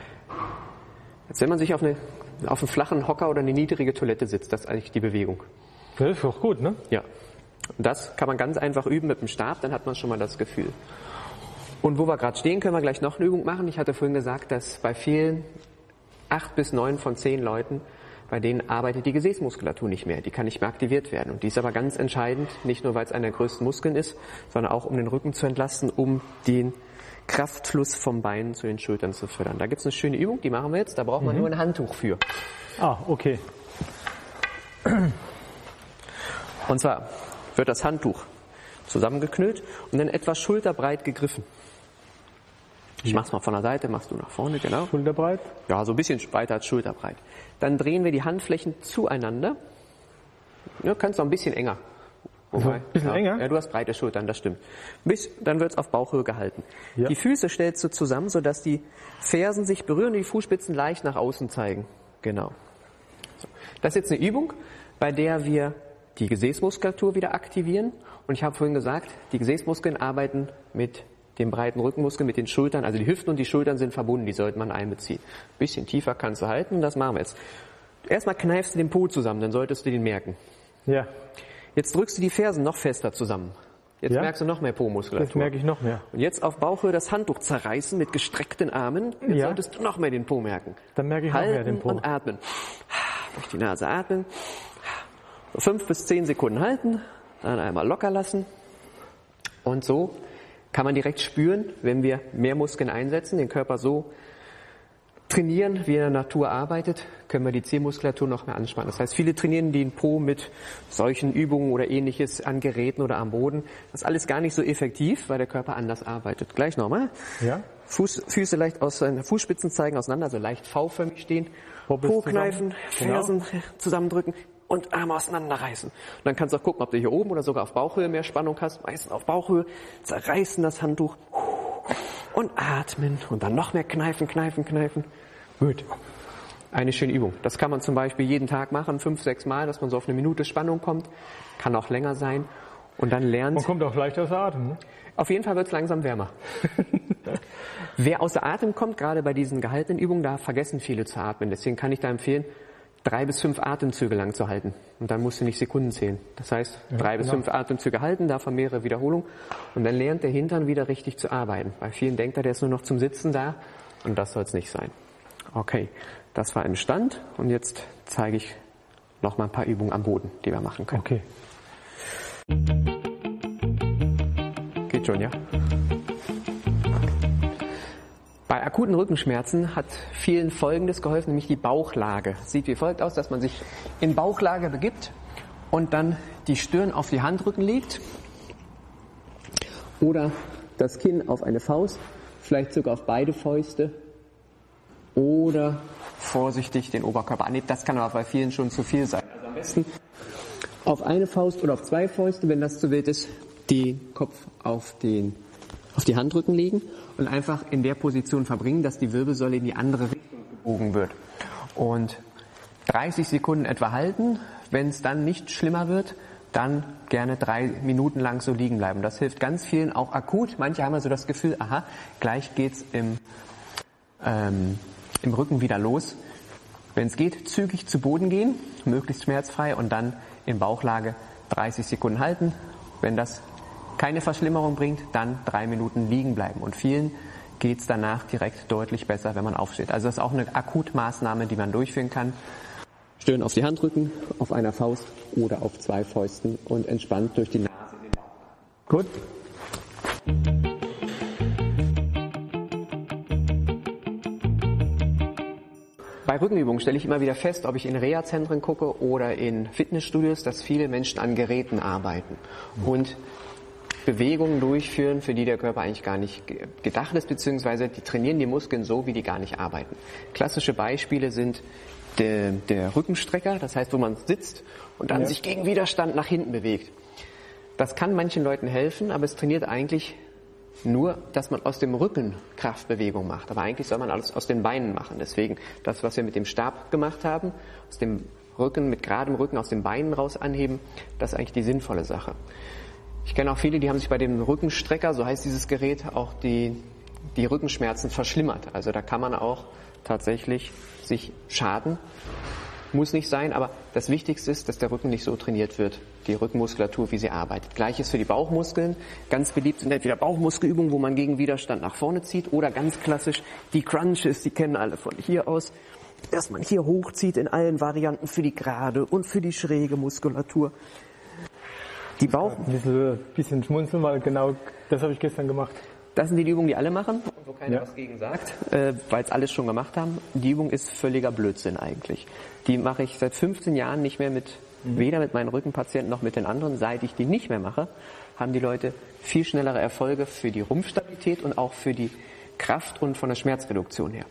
[SPEAKER 4] jetzt wenn man sich auf, eine, auf einen flachen Hocker oder eine niedrige Toilette sitzt, das ist eigentlich die Bewegung.
[SPEAKER 3] Das ist doch gut, ne?
[SPEAKER 4] Ja. Und das kann man ganz einfach üben mit dem Stab, dann hat man schon mal das Gefühl. Und wo wir gerade stehen, können wir gleich noch eine Übung machen. Ich hatte vorhin gesagt, dass bei vielen acht bis neun von zehn Leuten, bei denen arbeitet die Gesäßmuskulatur nicht mehr. Die kann nicht mehr aktiviert werden. Und die ist aber ganz entscheidend, nicht nur, weil es einer der größten Muskeln ist, sondern auch, um den Rücken zu entlasten, um den Kraftfluss vom Bein zu den Schultern zu fördern. Da gibt es eine schöne Übung, die machen wir jetzt. Da braucht man mhm. nur ein Handtuch für.
[SPEAKER 3] Ah, okay.
[SPEAKER 4] Und zwar wird das Handtuch zusammengeknüllt und dann etwas schulterbreit gegriffen. Ich mach's mal von der Seite, machst du nach vorne, genau.
[SPEAKER 3] Schulterbreit?
[SPEAKER 4] Ja, so ein bisschen weiter als schulterbreit. Dann drehen wir die Handflächen zueinander. Ja, kannst noch ein bisschen enger.
[SPEAKER 3] Wobei, also ein bisschen
[SPEAKER 4] ja,
[SPEAKER 3] enger?
[SPEAKER 4] Ja, du hast breite Schultern, das stimmt. Bis, dann wird's auf Bauchhöhe gehalten. Ja. Die Füße stellst du zusammen, sodass die Fersen sich berühren und die Fußspitzen leicht nach außen zeigen. Genau. So. Das ist jetzt eine Übung, bei der wir die Gesäßmuskulatur wieder aktivieren. Und ich habe vorhin gesagt, die Gesäßmuskeln arbeiten mit den breiten Rückenmuskeln, mit den Schultern. Also die Hüften und die Schultern sind verbunden, die sollte man einbeziehen. Ein bisschen tiefer kannst du halten, das machen wir jetzt. Erstmal kneifst du den Po zusammen, dann solltest du den merken.
[SPEAKER 3] Ja.
[SPEAKER 4] Jetzt drückst du die Fersen noch fester zusammen. Jetzt ja. merkst du noch mehr Po-Muskulatur.
[SPEAKER 3] Das merke ich noch mehr.
[SPEAKER 4] Und jetzt auf Bauchhöhe das Handtuch zerreißen mit gestreckten Armen. Jetzt ja. solltest du noch mehr den Po merken.
[SPEAKER 3] Dann merke ich
[SPEAKER 4] Halten
[SPEAKER 3] noch mehr den Po.
[SPEAKER 4] Und atmen. Durch die Nase atmen. So fünf bis zehn Sekunden halten. Dann einmal locker lassen. Und so kann man direkt spüren, wenn wir mehr Muskeln einsetzen, den Körper so trainieren, wie er in der Natur arbeitet, können wir die Zehmuskulatur noch mehr anspannen. Das heißt, viele trainieren den Po mit solchen Übungen oder ähnliches an Geräten oder am Boden. Das ist alles gar nicht so effektiv, weil der Körper anders arbeitet. Gleich nochmal.
[SPEAKER 3] Ja.
[SPEAKER 4] Fuß, Füße leicht aus den Fußspitzen zeigen auseinander, so leicht V-förmig stehen. Po kneifen, Fersen genau. zusammendrücken und Arme auseinanderreißen. Und dann kannst du auch gucken, ob du hier oben oder sogar auf Bauchhöhe mehr Spannung hast. Meistens auf Bauchhöhe. Zerreißen das Handtuch. Und atmen. Und dann noch mehr kneifen, kneifen, kneifen. Gut. Eine schöne Übung. Das kann man zum Beispiel jeden Tag machen, fünf, sechs Mal, dass man so auf eine Minute Spannung kommt. Kann auch länger sein. Und dann lernt...
[SPEAKER 3] Man kommt auch leicht außer Atem, ne?
[SPEAKER 4] Auf jeden Fall wird es langsam wärmer. Wer außer Atem kommt, gerade bei diesen gehaltenen Übungen, da vergessen viele zu atmen. Deswegen kann ich da empfehlen, drei bis fünf Atemzüge lang zu halten. Und dann musst du nicht Sekunden zählen. Das heißt, ja, drei bis genau. fünf Atemzüge halten, davon mehrere Wiederholungen. Und dann lernt der Hintern wieder richtig zu arbeiten. Bei vielen denkt er, der ist nur noch zum Sitzen da. Und das soll es nicht sein. Okay, das war im Stand. Und jetzt zeige ich noch mal ein paar Übungen am Boden, die wir machen können.
[SPEAKER 3] Okay.
[SPEAKER 4] Geht schon, ja? Bei akuten Rückenschmerzen hat vielen Folgendes geholfen, nämlich die Bauchlage. Sieht wie folgt aus, dass man sich in Bauchlage begibt und dann die Stirn auf die Handrücken legt oder das Kinn auf eine Faust, vielleicht sogar auf beide Fäuste oder vorsichtig den Oberkörper anhebt. Das kann aber bei vielen schon zu viel sein. Also am besten auf eine Faust oder auf zwei Fäuste, wenn das zu wild ist, den Kopf auf, den, auf die Handrücken legen und einfach in der Position verbringen, dass die Wirbelsäule in die andere Richtung gebogen wird. Und dreißig Sekunden etwa halten. Wenn es dann nicht schlimmer wird, dann gerne drei Minuten lang so liegen bleiben. Das hilft ganz vielen, auch akut. Manche haben also das Gefühl, aha, gleich geht's im, ähm, im Rücken wieder los. Wenn es geht, zügig zu Boden gehen, möglichst schmerzfrei und dann in Bauchlage dreißig Sekunden halten. Wenn das keine Verschlimmerung bringt, dann drei Minuten liegen bleiben. Und vielen geht's danach direkt deutlich besser, wenn man aufsteht. Also das ist auch eine Akutmaßnahme, die man durchführen kann. Stirn auf die Handrücken, auf einer Faust oder auf zwei Fäusten und entspannt durch die Nase in den Bauch.
[SPEAKER 3] Gut.
[SPEAKER 4] Bei Rückenübungen stelle ich immer wieder fest, ob ich in Reha-Zentren gucke oder in Fitnessstudios, dass viele Menschen an Geräten arbeiten und Bewegungen durchführen, für die der Körper eigentlich gar nicht gedacht ist, beziehungsweise die trainieren die Muskeln so, wie die gar nicht arbeiten. Klassische Beispiele sind der, der Rückenstrecker, das heißt, wo man sitzt und dann ja. sich gegen Widerstand nach hinten bewegt. Das kann manchen Leuten helfen, aber es trainiert eigentlich nur, dass man aus dem Rücken Kraftbewegung macht. Aber eigentlich soll man alles aus den Beinen machen. Deswegen das, was wir mit dem Stab gemacht haben, aus dem Rücken, mit geradem Rücken aus den Beinen raus anheben, das ist eigentlich die sinnvolle Sache. Ich kenne auch viele, die haben sich bei dem Rückenstrecker, so heißt dieses Gerät, auch die, die Rückenschmerzen verschlimmert. Also da kann man auch tatsächlich sich schaden. Muss nicht sein, aber das Wichtigste ist, dass der Rücken nicht so trainiert wird, die Rückenmuskulatur, wie sie arbeitet. Gleiches für die Bauchmuskeln. Ganz beliebt sind entweder Bauchmuskelübungen, wo man gegen Widerstand nach vorne zieht, oder ganz klassisch die Crunches, die kennen alle von hier aus, dass man hier hochzieht in allen Varianten für die gerade und für die schräge Muskulatur. Die Bauch...
[SPEAKER 3] Ein bisschen, bisschen schmunzeln, weil genau das habe ich gestern gemacht.
[SPEAKER 4] Das sind die Übungen, die alle machen, wo keiner
[SPEAKER 3] ja.
[SPEAKER 4] was gegen sagt, äh, weil es alles schon gemacht haben. Die Übung ist völliger Blödsinn eigentlich. Die mache ich seit fünfzehn Jahren nicht mehr mit, mhm. weder mit meinen Rückenpatienten noch mit den anderen. Seit ich die nicht mehr mache, haben die Leute viel schnellere Erfolge für die Rumpfstabilität und auch für die Kraft und von der Schmerzreduktion her.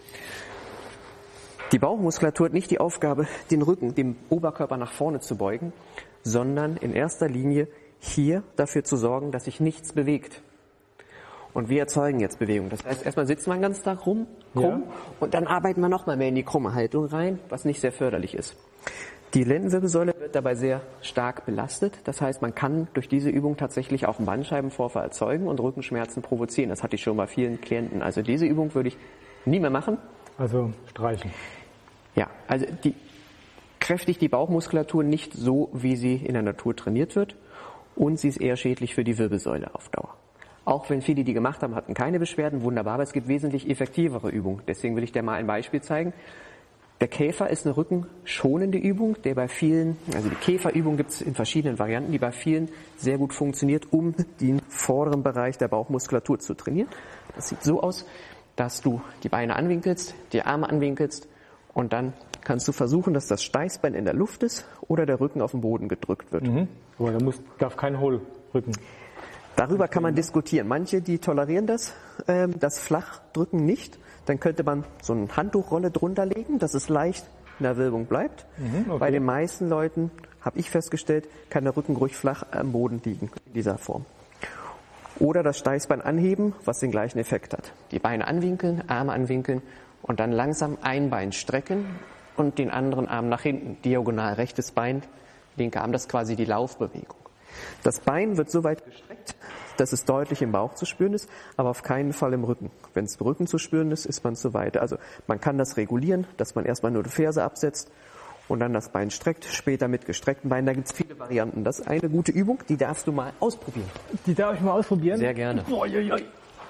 [SPEAKER 4] Die Bauchmuskulatur hat nicht die Aufgabe, den Rücken, den Oberkörper nach vorne zu beugen, sondern in erster Linie hier dafür zu sorgen, dass sich nichts bewegt. Und wir erzeugen jetzt Bewegung. Das heißt, erstmal sitzen wir den ganzen Tag rum, krumm, ja. und dann arbeiten wir nochmal mehr in die krumme Haltung rein, was nicht sehr förderlich ist. Die Lendenwirbelsäule wird dabei sehr stark belastet. Das heißt, man kann durch diese Übung tatsächlich auch einen Bandscheibenvorfall erzeugen und Rückenschmerzen provozieren. Das hatte ich schon bei vielen Klienten. Also diese Übung würde ich nie mehr machen.
[SPEAKER 3] Also streichen.
[SPEAKER 4] Ja, also die kräftigt die Bauchmuskulatur nicht so, wie sie in der Natur trainiert wird. Und sie ist eher schädlich für die Wirbelsäule auf Dauer. Auch wenn viele, die gemacht haben, hatten keine Beschwerden, wunderbar, aber es gibt wesentlich effektivere Übungen. Deswegen will ich dir mal ein Beispiel zeigen. Der Käfer ist eine rückenschonende Übung, der bei vielen, also die Käferübung gibt es in verschiedenen Varianten, die bei vielen sehr gut funktioniert, um den vorderen Bereich der Bauchmuskulatur zu trainieren. Das sieht so aus, dass du die Beine anwinkelst, die Arme anwinkelst und dann kannst du versuchen, dass das Steißbein in der Luft ist oder der Rücken auf den Boden gedrückt wird.
[SPEAKER 3] Mhm. Aber da muss, darf kein Hohlrücken.
[SPEAKER 4] Darüber kann man diskutieren. Manche, die tolerieren das, ähm, das Flachdrücken nicht. Dann könnte man so eine Handtuchrolle drunter legen, dass es leicht in der Wölbung bleibt. Mhm, okay. Bei den meisten Leuten, habe ich festgestellt, kann der Rücken ruhig flach am Boden liegen in dieser Form. Oder das Steißbein anheben, was den gleichen Effekt hat. Die Beine anwinkeln, Arme anwinkeln und dann langsam ein Bein strecken und den anderen Arm nach hinten. Diagonal rechtes Bein, linker Arm, das ist quasi die Laufbewegung. Das Bein wird so weit gestreckt, dass es deutlich im Bauch zu spüren ist, aber auf keinen Fall im Rücken. Wenn es im Rücken zu spüren ist, ist man zu weit. Also man kann das regulieren, dass man erstmal nur die Ferse absetzt und dann das Bein streckt, später mit gestreckten Beinen. Da gibt es viele Varianten. Das ist eine gute Übung, die darfst du mal ausprobieren.
[SPEAKER 3] Die darf ich mal ausprobieren?
[SPEAKER 4] Sehr gerne.
[SPEAKER 3] Oh, oi, oi.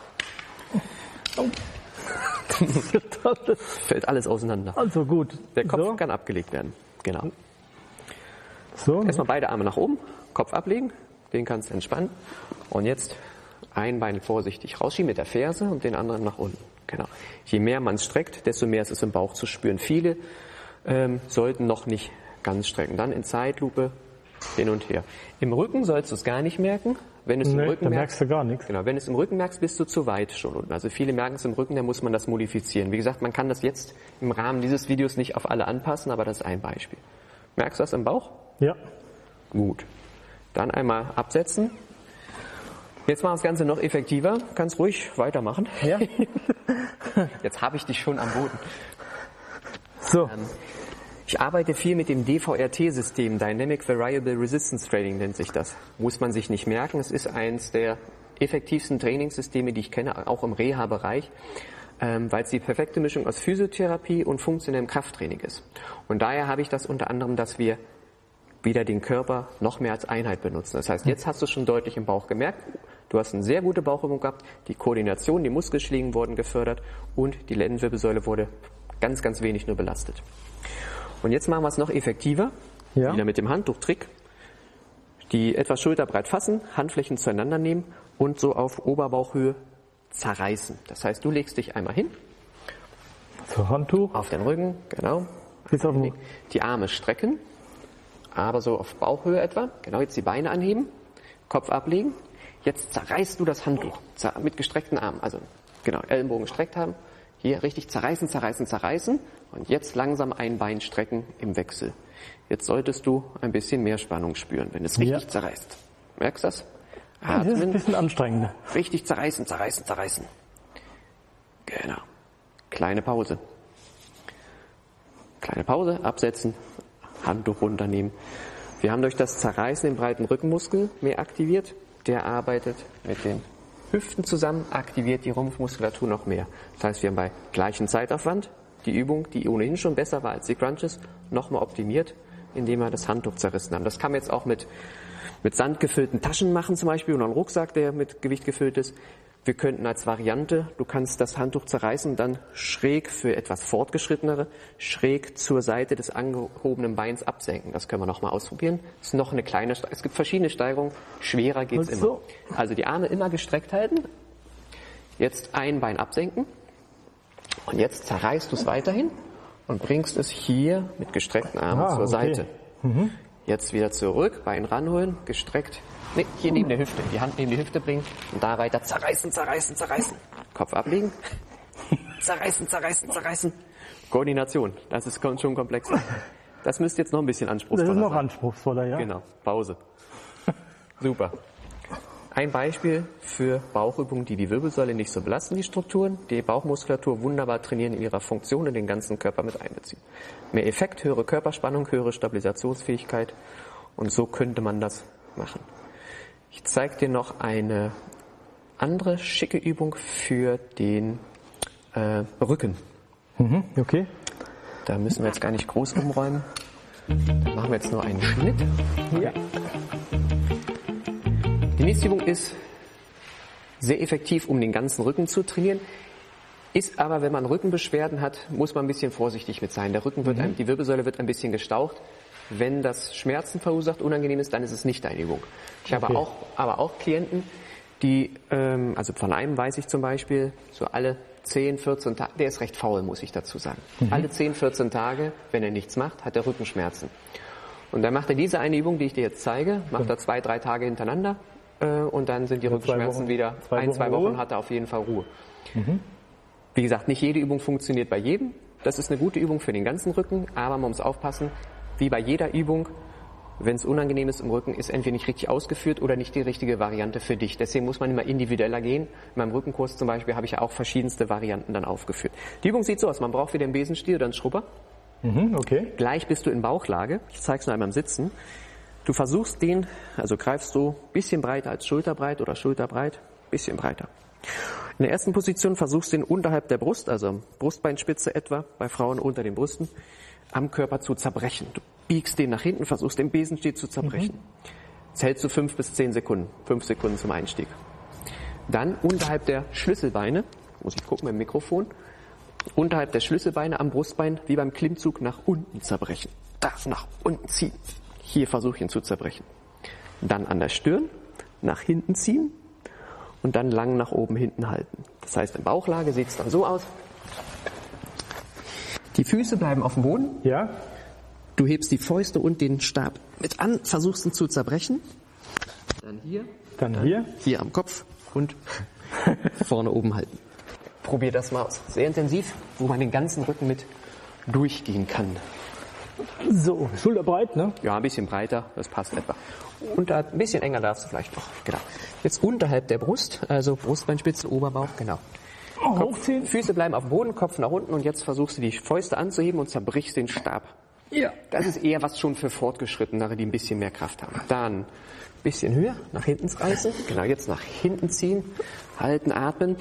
[SPEAKER 3] Oh.
[SPEAKER 4] Fällt alles auseinander.
[SPEAKER 3] Also gut.
[SPEAKER 4] Der Kopf
[SPEAKER 3] so.
[SPEAKER 4] kann abgelegt werden. Genau.
[SPEAKER 3] So.
[SPEAKER 4] Erstmal beide Arme nach oben, Kopf ablegen, den kannst du entspannen. Und jetzt ein Bein vorsichtig rausschieben mit der Ferse und den anderen nach unten. Genau. Je mehr man es streckt, desto mehr ist es im Bauch zu spüren. Viele ähm, sollten noch nicht ganz strecken. Dann in Zeitlupe hin und her. Im Rücken sollst du es gar nicht merken. Wenn du es
[SPEAKER 3] nee,
[SPEAKER 4] im Rücken
[SPEAKER 3] da
[SPEAKER 4] merkst,
[SPEAKER 3] merkst du gar nichts.
[SPEAKER 4] Genau, wenn du es im Rücken merkst, bist du zu weit schon unten. Also viele merken es im Rücken, dann muss man das modifizieren. Wie gesagt, man kann das jetzt im Rahmen dieses Videos nicht auf alle anpassen, aber das ist ein Beispiel. Merkst du das im Bauch?
[SPEAKER 3] Ja.
[SPEAKER 4] Gut. Dann einmal absetzen. Jetzt machen wir das Ganze noch effektiver. Kannst ruhig weitermachen.
[SPEAKER 3] Ja.
[SPEAKER 4] Jetzt habe ich dich schon am Boden.
[SPEAKER 3] So.
[SPEAKER 4] Ähm, ich arbeite viel mit dem D V R T-System, Dynamic Variable Resistance Training nennt sich das. Muss man sich nicht merken. Es ist eins der effektivsten Trainingssysteme, die ich kenne, auch im Reha-Bereich, ähm, weil es die perfekte Mischung aus Physiotherapie und funktionellem Krafttraining ist. Und daher habe ich das unter anderem, dass wir wieder den Körper noch mehr als Einheit benutzen. Das heißt, jetzt hast du schon deutlich im Bauch gemerkt, du hast eine sehr gute Bauchübung gehabt, die Koordination, die Muskelschlägen wurden gefördert und die Lendenwirbelsäule wurde ganz, ganz wenig nur belastet. Und jetzt machen wir es noch effektiver,
[SPEAKER 3] Ja.
[SPEAKER 4] wieder mit dem Handtuchtrick. Die etwas schulterbreit fassen, Handflächen zueinander nehmen und so auf Oberbauchhöhe zerreißen. Das heißt, du legst dich einmal hin,
[SPEAKER 3] So, Handtuch.
[SPEAKER 4] auf den Rücken, genau,
[SPEAKER 3] Bis auf den
[SPEAKER 4] die Arme strecken, aber so auf Bauchhöhe etwa. Genau, jetzt die Beine anheben, Kopf ablegen. Jetzt zerreißt du das Handtuch zer- mit gestreckten Armen. Also genau, Ellenbogen gestreckt haben. Hier richtig zerreißen, zerreißen, zerreißen. Und jetzt langsam ein Bein strecken im Wechsel. Jetzt solltest du ein bisschen mehr Spannung spüren, wenn es richtig
[SPEAKER 3] Ja.
[SPEAKER 4] zerreißt. Merkst du das?
[SPEAKER 3] Das ist ein
[SPEAKER 4] Atmen,
[SPEAKER 3] bisschen anstrengend.
[SPEAKER 4] richtig zerreißen, zerreißen, zerreißen. Genau. Kleine Pause. Kleine Pause, absetzen, Handtuch runternehmen. Wir haben durch das Zerreißen den breiten Rückenmuskel mehr aktiviert. Der arbeitet mit den Hüften zusammen, aktiviert die Rumpfmuskulatur noch mehr. Das heißt, wir haben bei gleichem Zeitaufwand die Übung, die ohnehin schon besser war als die Crunches, nochmal optimiert, indem wir das Handtuch zerrissen haben. Das kann man jetzt auch mit, mit sandgefüllten Taschen machen zum Beispiel oder einen Rucksack, der mit Gewicht gefüllt ist. Wir könnten als Variante, du kannst das Handtuch zerreißen und dann schräg für etwas Fortgeschrittenere, schräg zur Seite des angehobenen Beins absenken. Das können wir nochmal ausprobieren. Das ist noch eine kleine, Ste- es gibt verschiedene Steigerungen, schwerer geht's
[SPEAKER 3] Und
[SPEAKER 4] immer.
[SPEAKER 3] so.
[SPEAKER 4] Also die Arme immer gestreckt halten, jetzt ein Bein absenken und jetzt zerreißt du es weiterhin und bringst es hier mit gestreckten Armen
[SPEAKER 3] Ah,
[SPEAKER 4] zur
[SPEAKER 3] okay.
[SPEAKER 4] Seite. Jetzt wieder zurück, Bein ranholen, gestreckt. Nee, hier neben der Hüfte, die Hand neben die Hüfte bringen und da weiter zerreißen, zerreißen, zerreißen. Kopf ablegen. Zerreißen, zerreißen, zerreißen. Koordination, das ist schon komplexer. Das müsste jetzt noch ein bisschen
[SPEAKER 3] Das
[SPEAKER 4] anspruchsvoller
[SPEAKER 3] ist noch
[SPEAKER 4] sein.
[SPEAKER 3] anspruchsvoller, ja?
[SPEAKER 4] Genau, Pause. Super. Ein Beispiel für Bauchübungen, die die Wirbelsäule nicht so belasten, die Strukturen, die Bauchmuskulatur wunderbar trainieren in ihrer Funktion und den ganzen Körper mit einbeziehen. Mehr Effekt, höhere Körperspannung, höhere Stabilisationsfähigkeit und so könnte man das machen. Ich zeige dir noch eine andere schicke Übung für den äh, Rücken.
[SPEAKER 3] Mhm, okay.
[SPEAKER 4] Da müssen wir jetzt gar nicht groß umräumen. Da machen wir jetzt nur einen Schnitt.
[SPEAKER 3] Ja.
[SPEAKER 4] Die nächste Übung ist sehr effektiv, um den ganzen Rücken zu trainieren. Ist aber, wenn man Rückenbeschwerden hat, muss man ein bisschen vorsichtig mit sein. Der Rücken wird, ein, die Wirbelsäule wird ein bisschen gestaucht. Wenn das Schmerzen verursacht, unangenehm ist, dann ist es nicht eine Übung. Ich habe
[SPEAKER 3] Okay.
[SPEAKER 4] auch, aber auch Klienten, die, ähm, also von einem weiß ich zum Beispiel, so alle zehn, vierzehn Tage, der ist recht faul, muss ich dazu sagen. Alle zehn, vierzehn Tage, wenn er nichts macht, hat er Rückenschmerzen. Und dann macht er diese eine Übung, die ich dir jetzt zeige, macht er zwei, drei Tage hintereinander äh, und dann sind die
[SPEAKER 3] Also zwei
[SPEAKER 4] Rückenschmerzen
[SPEAKER 3] Wochen-
[SPEAKER 4] wieder,
[SPEAKER 3] zwei
[SPEAKER 4] ein,
[SPEAKER 3] Wochen
[SPEAKER 4] zwei Wochen
[SPEAKER 3] Ruhe?
[SPEAKER 4] hat er auf jeden Fall Ruhe. Wie gesagt, nicht jede Übung funktioniert bei jedem. Das ist eine gute Übung für den ganzen Rücken, aber man muss aufpassen, wie bei jeder Übung, wenn es unangenehm ist im Rücken, ist entweder nicht richtig ausgeführt oder nicht die richtige Variante für dich. Deswegen muss man immer individueller gehen. In meinem Rückenkurs zum Beispiel habe ich ja auch verschiedenste Varianten dann aufgeführt. Die Übung sieht so aus, man braucht wieder einen Besenstiel oder einen Schrubber.
[SPEAKER 3] Mhm, okay.
[SPEAKER 4] Gleich bist du in Bauchlage. Ich zeige es nur einmal im Sitzen. Du versuchst den, also greifst so ein bisschen breiter als schulterbreit oder schulterbreit, bisschen breiter. In der ersten Position versuchst du den unterhalb der Brust, also Brustbeinspitze etwa, bei Frauen unter den Brüsten, am Körper zu zerbrechen. Du biegst den nach hinten, versuchst den Besenstiel zu zerbrechen. Das hältst du fünf bis zehn Sekunden, fünf Sekunden zum Einstieg. Dann unterhalb der Schlüsselbeine, muss ich gucken beim Mikrofon, unterhalb der Schlüsselbeine am Brustbein wie beim Klimmzug nach unten zerbrechen. Das nach unten ziehen. Hier versuche ich ihn zu zerbrechen. Dann an der Stirn nach hinten ziehen und dann lang nach oben hinten halten. Das heißt, in Bauchlage sieht es dann so aus. Die Füße bleiben auf dem Boden.
[SPEAKER 3] Ja.
[SPEAKER 4] Du hebst die Fäuste und den Stab mit an, versuchst ihn zu zerbrechen. Dann hier.
[SPEAKER 3] Dann hier.
[SPEAKER 4] Hier am Kopf und vorne oben halten. Probier das mal aus. Sehr intensiv, wo man den ganzen Rücken mit durchgehen kann.
[SPEAKER 3] So, schulterbreit, ne?
[SPEAKER 4] Ja, ein bisschen breiter, das passt etwa. Und da ein bisschen enger darfst du vielleicht noch. Genau. Jetzt unterhalb der Brust, also Brustbeinspitze, Oberbauch, genau.
[SPEAKER 3] Oh,
[SPEAKER 4] Kopf,
[SPEAKER 3] hochziehen.
[SPEAKER 4] Füße bleiben auf dem Boden, Kopf nach unten und jetzt versuchst du die Fäuste anzuheben und zerbrichst den Stab.
[SPEAKER 3] Ja.
[SPEAKER 4] Das ist eher was schon für Fortgeschrittenere, die ein bisschen mehr Kraft haben. Dann ein bisschen höher, nach hinten reißen. Genau, jetzt nach hinten ziehen, halten, atmen.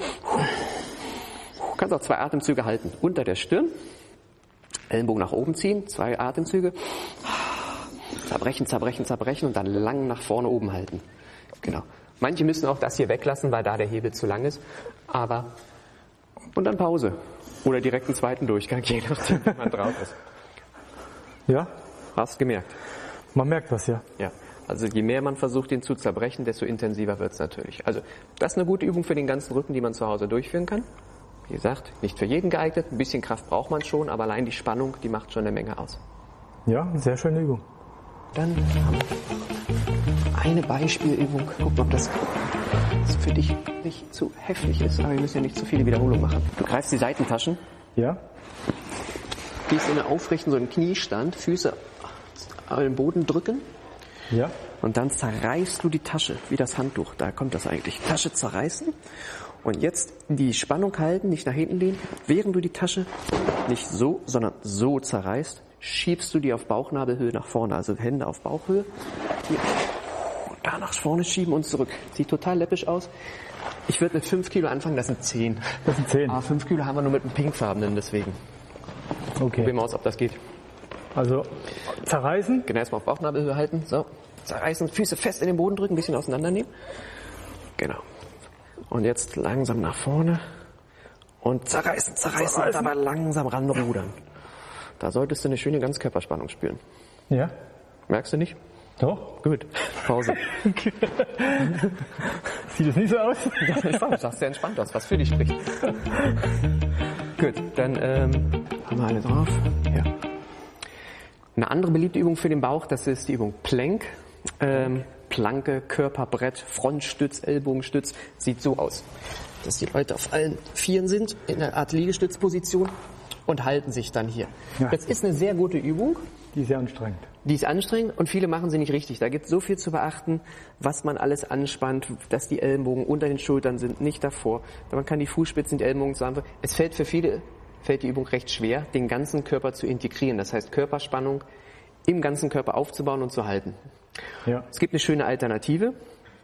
[SPEAKER 4] Du kannst auch zwei Atemzüge halten. Unter der Stirn, Ellenbogen nach oben ziehen, zwei Atemzüge. Zerbrechen, zerbrechen, zerbrechen und dann lang nach vorne oben halten. Genau. Manche müssen auch das hier weglassen, weil da der Hebel zu lang ist. Aber, und dann Pause. Oder direkt einen zweiten Durchgang, je nachdem, wie man drauf ist.
[SPEAKER 3] Ja,
[SPEAKER 4] Hast gemerkt?
[SPEAKER 3] man merkt was, ja.
[SPEAKER 4] Ja. Also je mehr man versucht, ihn zu zerbrechen, desto intensiver wird es natürlich. Also das ist eine gute Übung für den ganzen Rücken, die man zu Hause durchführen kann. Wie gesagt, nicht für jeden geeignet. Ein bisschen Kraft braucht man schon, aber allein die Spannung, die macht schon eine Menge aus.
[SPEAKER 3] Ja, sehr schöne Übung.
[SPEAKER 4] Dann haben wir eine Beispielübung. Gucken, ob das für dich nicht zu heftig ist. Aber wir müssen ja nicht zu viele Wiederholungen machen. Du greifst die Seitentaschen,
[SPEAKER 3] Ja,
[SPEAKER 4] gehst in eine aufrechten, so einen Kniestand, Füße auf den Boden drücken
[SPEAKER 3] ja,
[SPEAKER 4] und dann zerreißt du die Tasche, wie das Handtuch. Da kommt das eigentlich. Tasche zerreißen und jetzt die Spannung halten, nicht nach hinten lehnen. Während du die Tasche nicht so, sondern so zerreißt, schiebst du die auf Bauchnabelhöhe nach vorne, also Hände auf Bauchhöhe. Hier. Und da nach vorne schieben und zurück. Sieht total läppisch aus. Ich würde mit fünf Kilo anfangen, das sind zehn.
[SPEAKER 3] das sind zehn.
[SPEAKER 4] Aber fünf Kilo haben wir nur mit einem pinkfarbenen, deswegen. Probieren
[SPEAKER 3] Okay,
[SPEAKER 4] wir aus, ob das geht.
[SPEAKER 3] also zerreißen.
[SPEAKER 4] Genau, erstmal auf Bauchnabelhöhe halten. So, zerreißen, Füße fest in den Boden drücken, ein bisschen auseinandernehmen. Genau. Und jetzt langsam nach vorne. Und zerreißen, zerreißen,
[SPEAKER 3] Zerreißen.
[SPEAKER 4] und dabei langsam ranrudern. Da solltest du eine schöne Ganzkörperspannung spüren.
[SPEAKER 3] Ja,
[SPEAKER 4] Merkst du nicht?
[SPEAKER 3] doch.
[SPEAKER 4] Gut. Pause.
[SPEAKER 3] Sieht es nicht so aus?
[SPEAKER 4] Du sahst sehr entspannt aus, was für dich spricht. Gut, dann ähm, haben wir alle drauf. Ja. Eine andere beliebte Übung für den Bauch, das ist die Übung Plank. Ähm, Planke, Körperbrett, Frontstütz, Ellbogenstütz. Sieht so aus, dass die Leute auf allen Vieren sind, in einer Art Liegestützposition und halten sich dann hier.
[SPEAKER 3] Ja.
[SPEAKER 4] Das ist eine sehr gute Übung.
[SPEAKER 3] Die ist sehr anstrengend.
[SPEAKER 4] Die ist anstrengend und viele machen sie nicht richtig. Da gibt es so viel zu beachten, was man alles anspannt, dass die Ellenbogen unter den Schultern sind, nicht davor. Man kann die Fußspitzen, die Ellenbogen zusammen. Es fällt für viele, fällt die Übung recht schwer, den ganzen Körper zu integrieren. Das heißt, Körperspannung im ganzen Körper aufzubauen und zu halten.
[SPEAKER 3] Ja,
[SPEAKER 4] Es gibt eine schöne Alternative.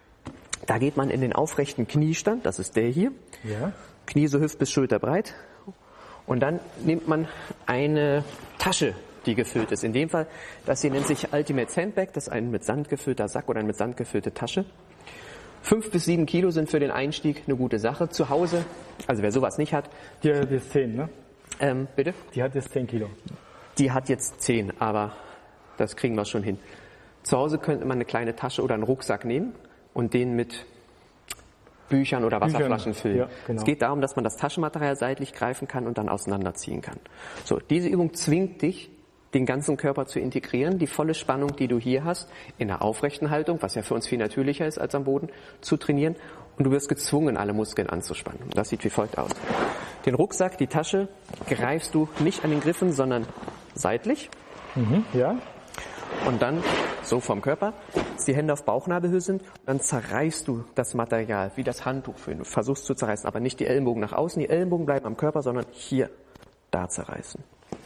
[SPEAKER 4] Da geht man in den aufrechten Kniestand, das ist der hier.
[SPEAKER 3] ja,
[SPEAKER 4] Knie so hüft bis schulterbreit. Und dann nimmt man eine Tasche, die gefüllt ist. In dem Fall, das hier nennt sich Ultimate Sandbag, das ist ein mit Sand gefüllter Sack oder eine mit Sand gefüllte Tasche. Fünf bis sieben Kilo sind für den Einstieg eine gute Sache. Zu Hause, also wer sowas nicht hat,
[SPEAKER 3] die hat jetzt zehn, ne?
[SPEAKER 4] ähm, bitte?
[SPEAKER 3] Die hat jetzt zehn Kilo.
[SPEAKER 4] Die hat jetzt zehn, aber das kriegen wir schon hin. Zu Hause könnte man eine kleine Tasche oder einen Rucksack nehmen und den mit Büchern oder Wasserflaschen
[SPEAKER 3] Büchern,
[SPEAKER 4] füllen.
[SPEAKER 3] ja, genau.
[SPEAKER 4] Es geht darum, dass man das Taschenmaterial seitlich greifen kann und dann auseinanderziehen kann. So, diese Übung zwingt dich, den ganzen Körper zu integrieren, die volle Spannung, die du hier hast, in einer aufrechten Haltung, was ja für uns viel natürlicher ist als am Boden, zu trainieren. Und du wirst gezwungen, alle Muskeln anzuspannen. Das sieht wie folgt aus. Den Rucksack, die Tasche, greifst du nicht an den Griffen, sondern seitlich.
[SPEAKER 3] Mhm, ja,
[SPEAKER 4] Und dann so vom Körper, dass die Hände auf Bauchnabelhöhe sind, dann zerreißt du das Material, wie das Handtuch für ihn. Du versuchst zu zerreißen, aber nicht die Ellenbogen nach außen, die Ellenbogen bleiben am Körper, sondern hier, da zerreißen.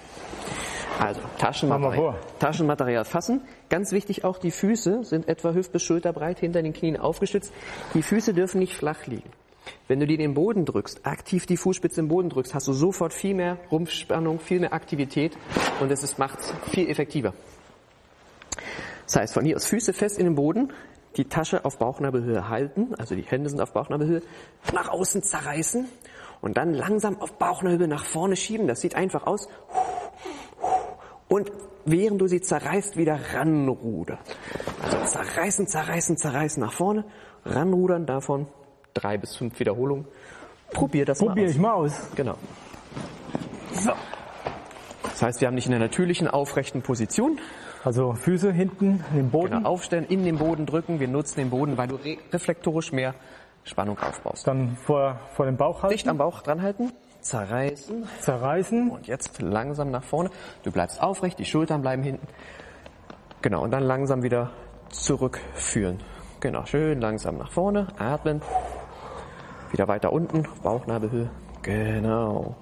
[SPEAKER 4] Also Taschenmaterial, Taschenmaterial fassen. Ganz wichtig auch, die Füße sind etwa hüft- bis schulterbreit hinter den Knien aufgestützt. Die Füße dürfen nicht flach liegen. Wenn du die in den Boden drückst, aktiv die Fußspitze im Boden drückst, hast du sofort viel mehr Rumpfspannung, viel mehr Aktivität und es macht es viel effektiver. Das heißt, von hier aus Füße fest in den Boden, die Tasche auf Bauchnabelhöhe halten, also die Hände sind auf Bauchnabelhöhe, nach außen zerreißen und dann langsam auf Bauchnabelhöhe nach vorne schieben. Das sieht einfach aus. Und während du sie zerreißt, wieder ranrudern. Also zerreißen, zerreißen, zerreißen nach vorne, ranrudern, davon drei bis fünf Wiederholungen. Probier das
[SPEAKER 3] probier
[SPEAKER 4] mal aus.
[SPEAKER 3] ich mal aus.
[SPEAKER 4] Genau. So. Das heißt, wir haben dich in einer natürlichen, aufrechten Position.
[SPEAKER 3] Also Füße hinten in den Boden.
[SPEAKER 4] Genau, aufstellen, in den Boden drücken. Wir nutzen den Boden, weil du re reflektorisch mehr Spannung aufbaust.
[SPEAKER 3] Dann vor, vor dem Bauch halten.
[SPEAKER 4] Dicht am Bauch dran halten. zerreißen.
[SPEAKER 3] Zerreißen.
[SPEAKER 4] Und jetzt langsam nach vorne. Du bleibst aufrecht, die Schultern bleiben hinten. Genau, und dann langsam wieder zurückführen. Genau, schön langsam nach vorne, atmen. Wieder weiter unten, Bauchnabelhöhe. Genau.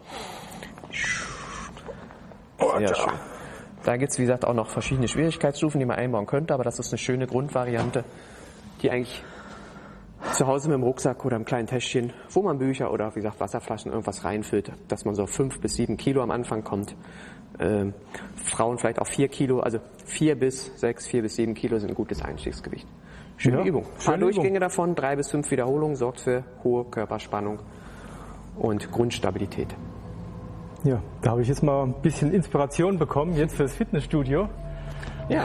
[SPEAKER 4] Sehr schön. Da gibt es, wie gesagt, auch noch verschiedene Schwierigkeitsstufen, die man einbauen könnte, aber das ist eine schöne Grundvariante, die eigentlich zu Hause mit dem Rucksack oder einem kleinen Täschchen, wo man Bücher oder, wie gesagt, Wasserflaschen, irgendwas reinfüllt, dass man so fünf bis sieben Kilo am Anfang kommt. Ähm, Frauen vielleicht auch vier Kilo, also vier bis sechs, vier bis sieben Kilo sind ein gutes Einstiegsgewicht. Schöne
[SPEAKER 3] Ja,
[SPEAKER 4] Übung. Ein paar
[SPEAKER 3] schöne
[SPEAKER 4] Durchgänge
[SPEAKER 3] Übung.
[SPEAKER 4] davon, drei bis fünf Wiederholungen, sorgt für hohe Körperspannung und Grundstabilität.
[SPEAKER 3] Ja, da habe ich jetzt mal ein bisschen Inspiration bekommen, jetzt fürs Fitnessstudio.
[SPEAKER 4] Ja.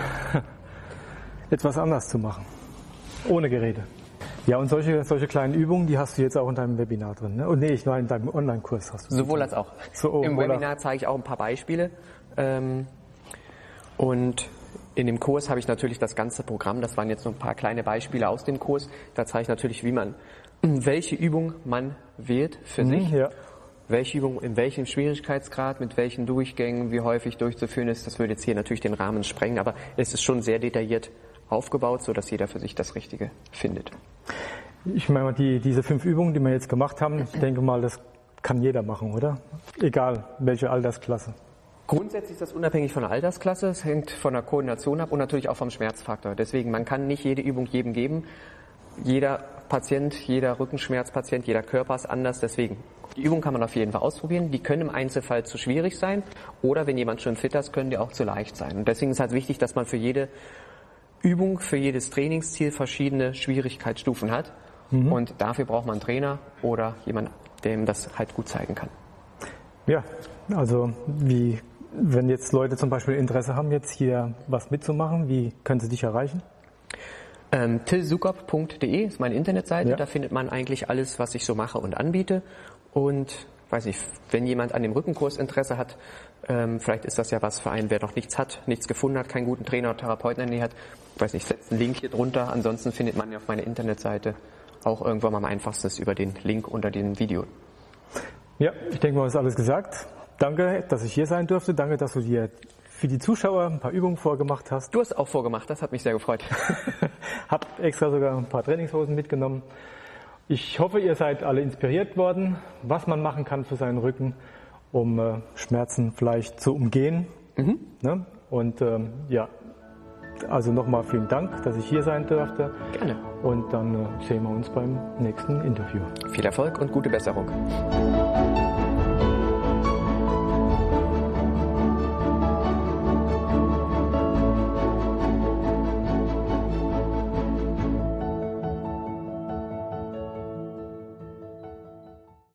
[SPEAKER 3] Etwas anders zu machen. Ohne Geräte. Ja, und solche, solche kleinen Übungen, die hast du jetzt auch in deinem Webinar drin, ne? Und nee, ich war in deinem Online-Kurs hast du.
[SPEAKER 4] Sowohl als auch.
[SPEAKER 3] So,
[SPEAKER 4] Im
[SPEAKER 3] oder?
[SPEAKER 4] Webinar zeige ich auch ein paar Beispiele. Ähm, und in dem Kurs habe ich natürlich das ganze Programm. Das waren jetzt nur ein paar kleine Beispiele aus dem Kurs. Da zeige ich natürlich, wie man, welche Übung man wählt für
[SPEAKER 3] Mhm,
[SPEAKER 4] sich.
[SPEAKER 3] ja.
[SPEAKER 4] Welche Übung, in welchem Schwierigkeitsgrad, mit welchen Durchgängen, wie häufig durchzuführen ist. Das würde jetzt hier natürlich den Rahmen sprengen, aber es ist schon sehr detailliert aufgebaut, so dass jeder für sich das Richtige findet.
[SPEAKER 3] Ich meine, die, diese fünf Übungen, die wir jetzt gemacht haben, ich denke mal, das kann jeder machen, oder? Egal, welche Altersklasse.
[SPEAKER 4] Grundsätzlich ist das unabhängig von der Altersklasse, es hängt von der Koordination ab und natürlich auch vom Schmerzfaktor. Deswegen, man kann nicht jede Übung jedem geben. Jeder Patient, jeder Rückenschmerzpatient, jeder Körper ist anders, deswegen. Die Übung kann man auf jeden Fall ausprobieren. Die können im Einzelfall zu schwierig sein oder wenn jemand schon fit ist, können die auch zu leicht sein. Und deswegen ist halt wichtig, dass man für jede Übung, für jedes Trainingsziel verschiedene Schwierigkeitsstufen hat. Mhm. Und dafür braucht man einen Trainer oder jemand, der ihm das halt gut zeigen kann.
[SPEAKER 3] Ja, also wie, wenn jetzt Leute zum Beispiel Interesse haben, jetzt hier was mitzumachen, wie können sie dich erreichen?
[SPEAKER 4] Ähm, till sukop punkt de ist meine Internetseite.
[SPEAKER 3] Ja.
[SPEAKER 4] Da findet man eigentlich alles, was ich so mache und anbiete. Und weiß nicht, wenn jemand an dem Rückenkurs Interesse hat, ähm, vielleicht ist das ja was für einen, wer noch nichts hat, nichts gefunden hat, keinen guten Trainer oder Therapeuten in der Nähe hat. Weiß nicht, setzt einen Link hier drunter. Ansonsten findet man ja auf meiner Internetseite auch irgendwann mal am einfachsten ist über den Link unter dem Video.
[SPEAKER 3] Ja, ich denke mal, ist alles gesagt. Danke, dass ich hier sein durfte. Danke, dass du dir für die Zuschauer ein paar Übungen vorgemacht hast.
[SPEAKER 4] Du hast auch vorgemacht, das hat mich sehr gefreut.
[SPEAKER 3] Hab extra sogar ein paar Trainingshosen mitgenommen. Ich hoffe, ihr seid alle inspiriert worden, was man machen kann für seinen Rücken, um äh, Schmerzen vielleicht zu umgehen. Mhm. Ne? Und ähm, ja, also nochmal vielen Dank, dass ich hier sein durfte.
[SPEAKER 4] Gerne.
[SPEAKER 3] Und dann äh, sehen wir uns beim nächsten Interview.
[SPEAKER 4] Viel Erfolg und gute Besserung.